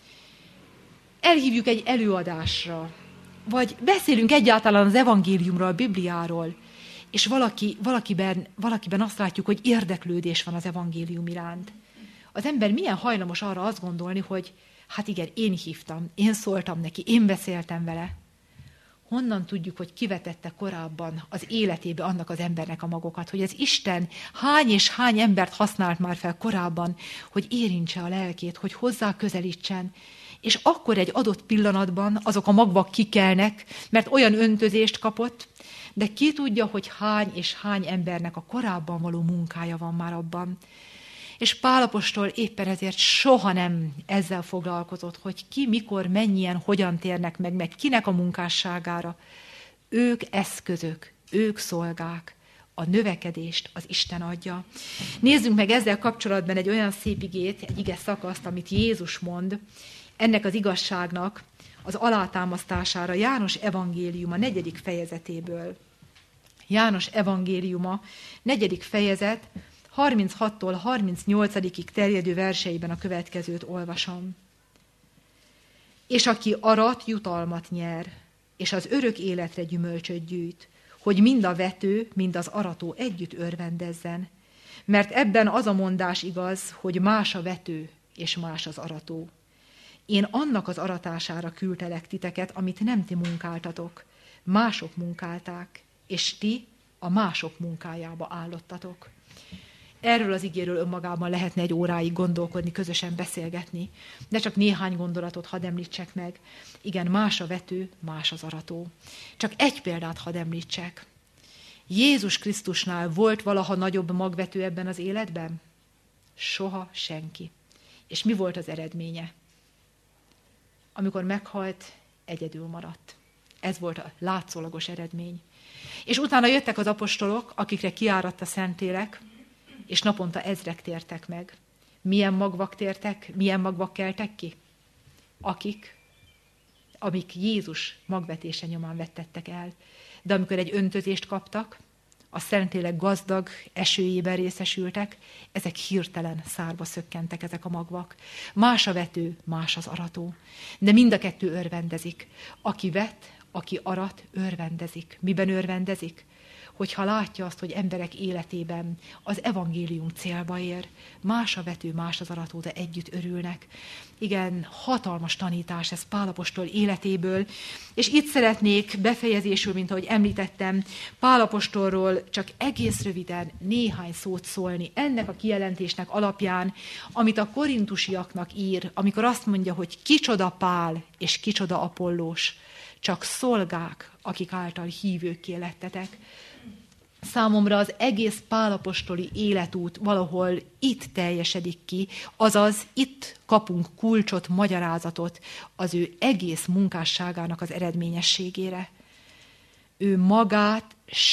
elhívjuk egy előadásra, vagy beszélünk egyáltalán az evangéliumról, a Bibliáról, és valakiben azt látjuk, hogy érdeklődés van az evangélium iránt. Az ember milyen hajlamos arra azt gondolni, hogy hát igen, én hívtam, én szóltam neki, én beszéltem vele. Honnan tudjuk, hogy kivetette korábban az életébe annak az embernek a magokat, hogy az Isten hány és hány embert használt már fel korábban, hogy érintse a lelkét, hogy hozzá közelítsen, és akkor egy adott pillanatban azok a magvak kikelnek, mert olyan öntözést kapott, de ki tudja, hogy hány és hány embernek a korábban való munkája van már abban. És Pál apostol éppen ezért soha nem ezzel foglalkozott, hogy ki, mikor, mennyien, hogyan térnek meg kinek a munkásságára. Ők eszközök, ők szolgák, a növekedést az Isten adja. Nézzünk meg ezzel kapcsolatban egy olyan szép igét, egy ige szakaszt, amit Jézus mond, ennek az igazságnak az alátámasztására János evangéliuma 4. fejezetéből. János evangéliuma 4. fejezet 36-tól 38-ig terjedő verseiben a következőt olvasom. És aki arat, jutalmat nyer, és az örök életre gyümölcsöt gyűjt, hogy mind a vető, mind az arató együtt örvendezzen. Mert ebben az a mondás igaz, hogy más a vető, és más az arató. Én annak az aratására küldtelek titeket, amit nem ti munkáltatok. Mások munkálták, és ti a mások munkájába állottatok. Erről az igéről önmagában lehetne egy óráig gondolkodni, közösen beszélgetni, de csak néhány gondolatot hadd említsek meg. Igen, más a vető, más az arató. Csak egy példát hadd említsek. Jézus Krisztusnál volt valaha nagyobb magvető ebben az életben? Soha senki. És mi volt az eredménye? Amikor meghalt, egyedül maradt. Ez volt a látszólagos eredmény. És utána jöttek az apostolok, akikre kiáradt a Szentlélek, és naponta ezrek tértek meg. Milyen magvak tértek, milyen magvak keltek ki? Amik Jézus magvetése nyomán vettettek el. De amikor egy öntözést kaptak, a Szentlélek gazdag esőjében részesültek, ezek hirtelen szárba szökkentek ezek a magvak. Más a vető, más az arató. De mind a kettő örvendezik. Aki vet, aki arat, örvendezik. Miben örvendezik? hogyha látja azt, hogy emberek életében az evangélium célba ér. Más a vető, más az arató, de együtt örülnek. Igen, hatalmas tanítás ez Pál apostol életéből, és itt szeretnék befejezésül, mint ahogy említettem, Pál apostolról csak egész röviden néhány szót szólni ennek a kijelentésnek alapján, amit a korintusiaknak ír, amikor azt mondja, hogy kicsoda Pál és kicsoda Apollós, csak szolgák, akik által hívőkké lettetek. Számomra az egész pálapostoli életút valahol itt teljesedik ki, azaz itt kapunk kulcsot, magyarázatot az ő egész munkásságának az eredményességére. Ő magát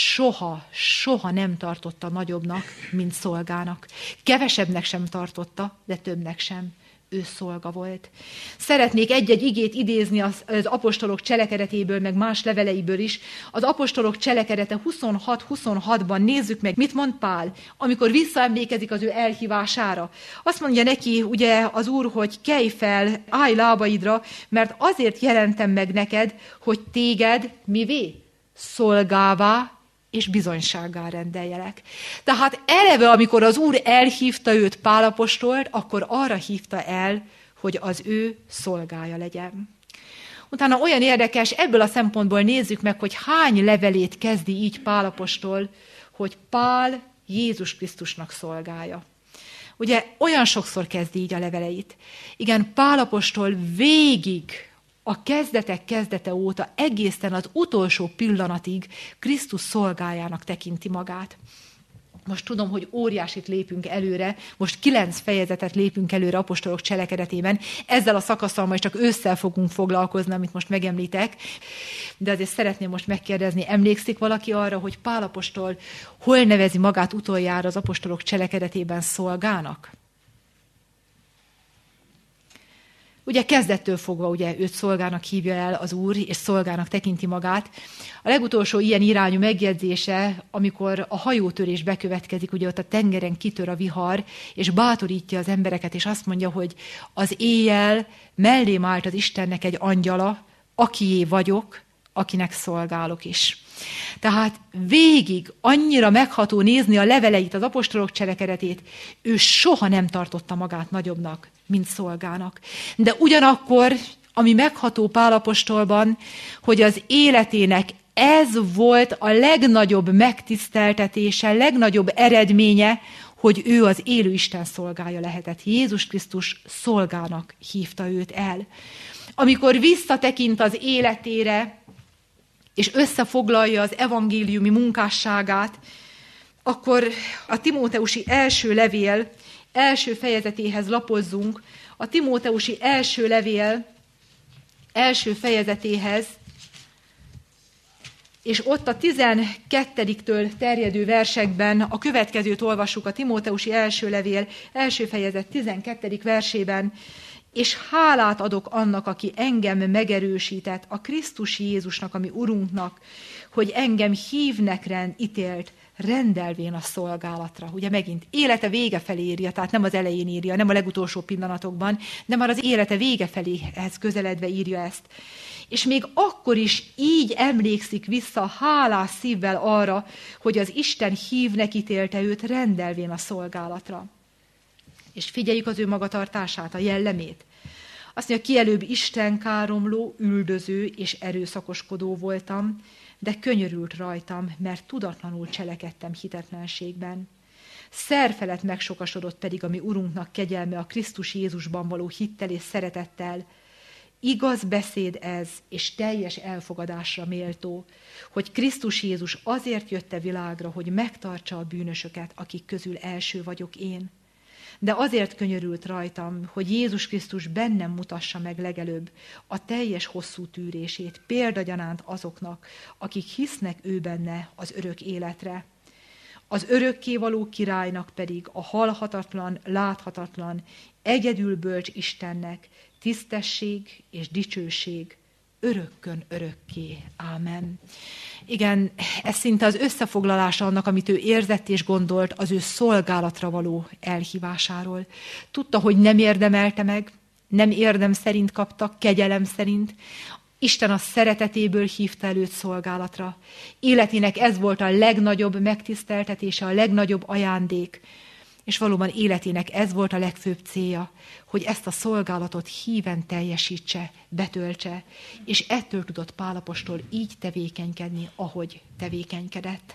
soha nem tartotta nagyobbnak, mint szolgának. Kevesebbnek sem tartotta, de többnek sem. Ő szolga volt. Szeretnék egy-egy igét idézni az apostolok cselekedetéből, meg más leveleiből is. Az apostolok cselekedete 26-26-ban nézzük meg, mit mond Pál, amikor visszaemlékezik az ő elhívására. Azt mondja neki ugye az Úr, hogy kelj fel, állj lábaidra, mert azért jelentem meg neked, hogy téged mivé? Szolgává és bizonysággá rendeljelek. Tehát eleve, amikor az Úr elhívta őt, Pál apostolt, akkor arra hívta el, hogy az ő szolgája legyen. Utána olyan érdekes, ebből a szempontból nézzük meg, hogy hány levelét kezdi így Pál apostol, hogy Pál Jézus Krisztusnak szolgája. Ugye olyan sokszor kezdi így a leveleit. Igen, Pál apostol végig, a kezdetek kezdete óta egészen az utolsó pillanatig Krisztus szolgájának tekinti magát. Most tudom, hogy óriásit lépünk előre, most 9 fejezetet lépünk előre apostolok cselekedetében. Ezzel a szakaszsal majd csak ősszel fogunk foglalkozni, amit most megemlítek. De azért szeretném most megkérdezni, emlékszik valaki arra, hogy Pál apostol hol nevezi magát utoljára az apostolok cselekedetében szolgának? Ugye kezdettől fogva ugye őt szolgának hívja el az Úr, és szolgának tekinti magát. A legutolsó ilyen irányú megjegyzése, amikor a hajótörés bekövetkezik, ugye ott a tengeren kitör a vihar, és bátorítja az embereket, és azt mondja, hogy az éjjel mellém állt az Istennek egy angyala, akié vagyok, akinek szolgálok is. Tehát végig annyira megható nézni a leveleit, az apostolok cselekedetét, ő soha nem tartotta magát nagyobbnak, mint szolgának. De ugyanakkor, ami megható Pál apostolban, hogy az életének ez volt a legnagyobb megtiszteltetése, legnagyobb eredménye, hogy ő az élő Isten szolgája lehetett. Jézus Krisztus szolgának hívta őt el. Amikor visszatekint az életére, és összefoglalja az evangéliumi munkásságát, akkor a Timóteusi első levél első fejezetéhez lapozzunk, a Timóteusi első levél első fejezetéhez, és ott a 12-től terjedő versekben a következőt olvassuk, a Timóteusi első levél első fejezet 12. versében, és hálát adok annak, aki engem megerősített, a Krisztus Jézusnak, ami Urunknak, hogy engem hívnek ítélt, rendelvén a szolgálatra. Ugye megint élete vége felé írja, tehát nem az elején írja, nem a legutolsó pillanatokban, de már az élete vége feléhez közeledve írja ezt. És még akkor is így emlékszik vissza hálás szívvel arra, hogy az Isten hívnek ítélte őt, rendelvén a szolgálatra. És figyeljük az ő magatartását, a jellemét. Azt mondja, kielőbb istenkáromló, üldöző és erőszakoskodó voltam, de könyörült rajtam, mert tudatlanul cselekedtem hitetlenségben. Szerfelett megsokasodott pedig a mi Urunknak kegyelme a Krisztus Jézusban való hittel és szeretettel. Igaz beszéd ez, és teljes elfogadásra méltó, hogy Krisztus Jézus azért jött a világra, hogy megtartsa a bűnösöket, akik közül első vagyok én. De azért könyörült rajtam, hogy Jézus Krisztus bennem mutassa meg legelőbb a teljes hosszú tűrését, példagyanánt azoknak, akik hisznek ő benne az örök életre. Az örökkévaló királynak pedig a halhatatlan, láthatatlan, egyedül bölcs Istennek tisztesség és dicsőség örökkön örökké. Ámen. Igen, ez szinte az összefoglalása annak, amit ő érzett és gondolt az ő szolgálatra való elhívásáról. Tudta, hogy nem érdemelte meg, nem érdem szerint kapta, kegyelem szerint. Isten a szeretetéből hívta el őt szolgálatra. Életének ez volt a legnagyobb megtiszteltetése, a legnagyobb ajándék. És valóban életének ez volt a legfőbb célja, hogy ezt a szolgálatot híven teljesítse, betöltse, és ettől tudott Pál apostol így tevékenykedni, ahogy tevékenykedett.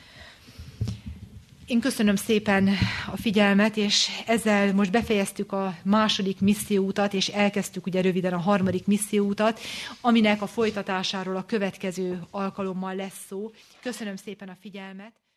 Én köszönöm szépen a figyelmet, és ezzel most befejeztük a második misszióutat, és elkezdtük ugye röviden a harmadik misszióutat, aminek a folytatásáról a következő alkalommal lesz szó. Köszönöm szépen a figyelmet.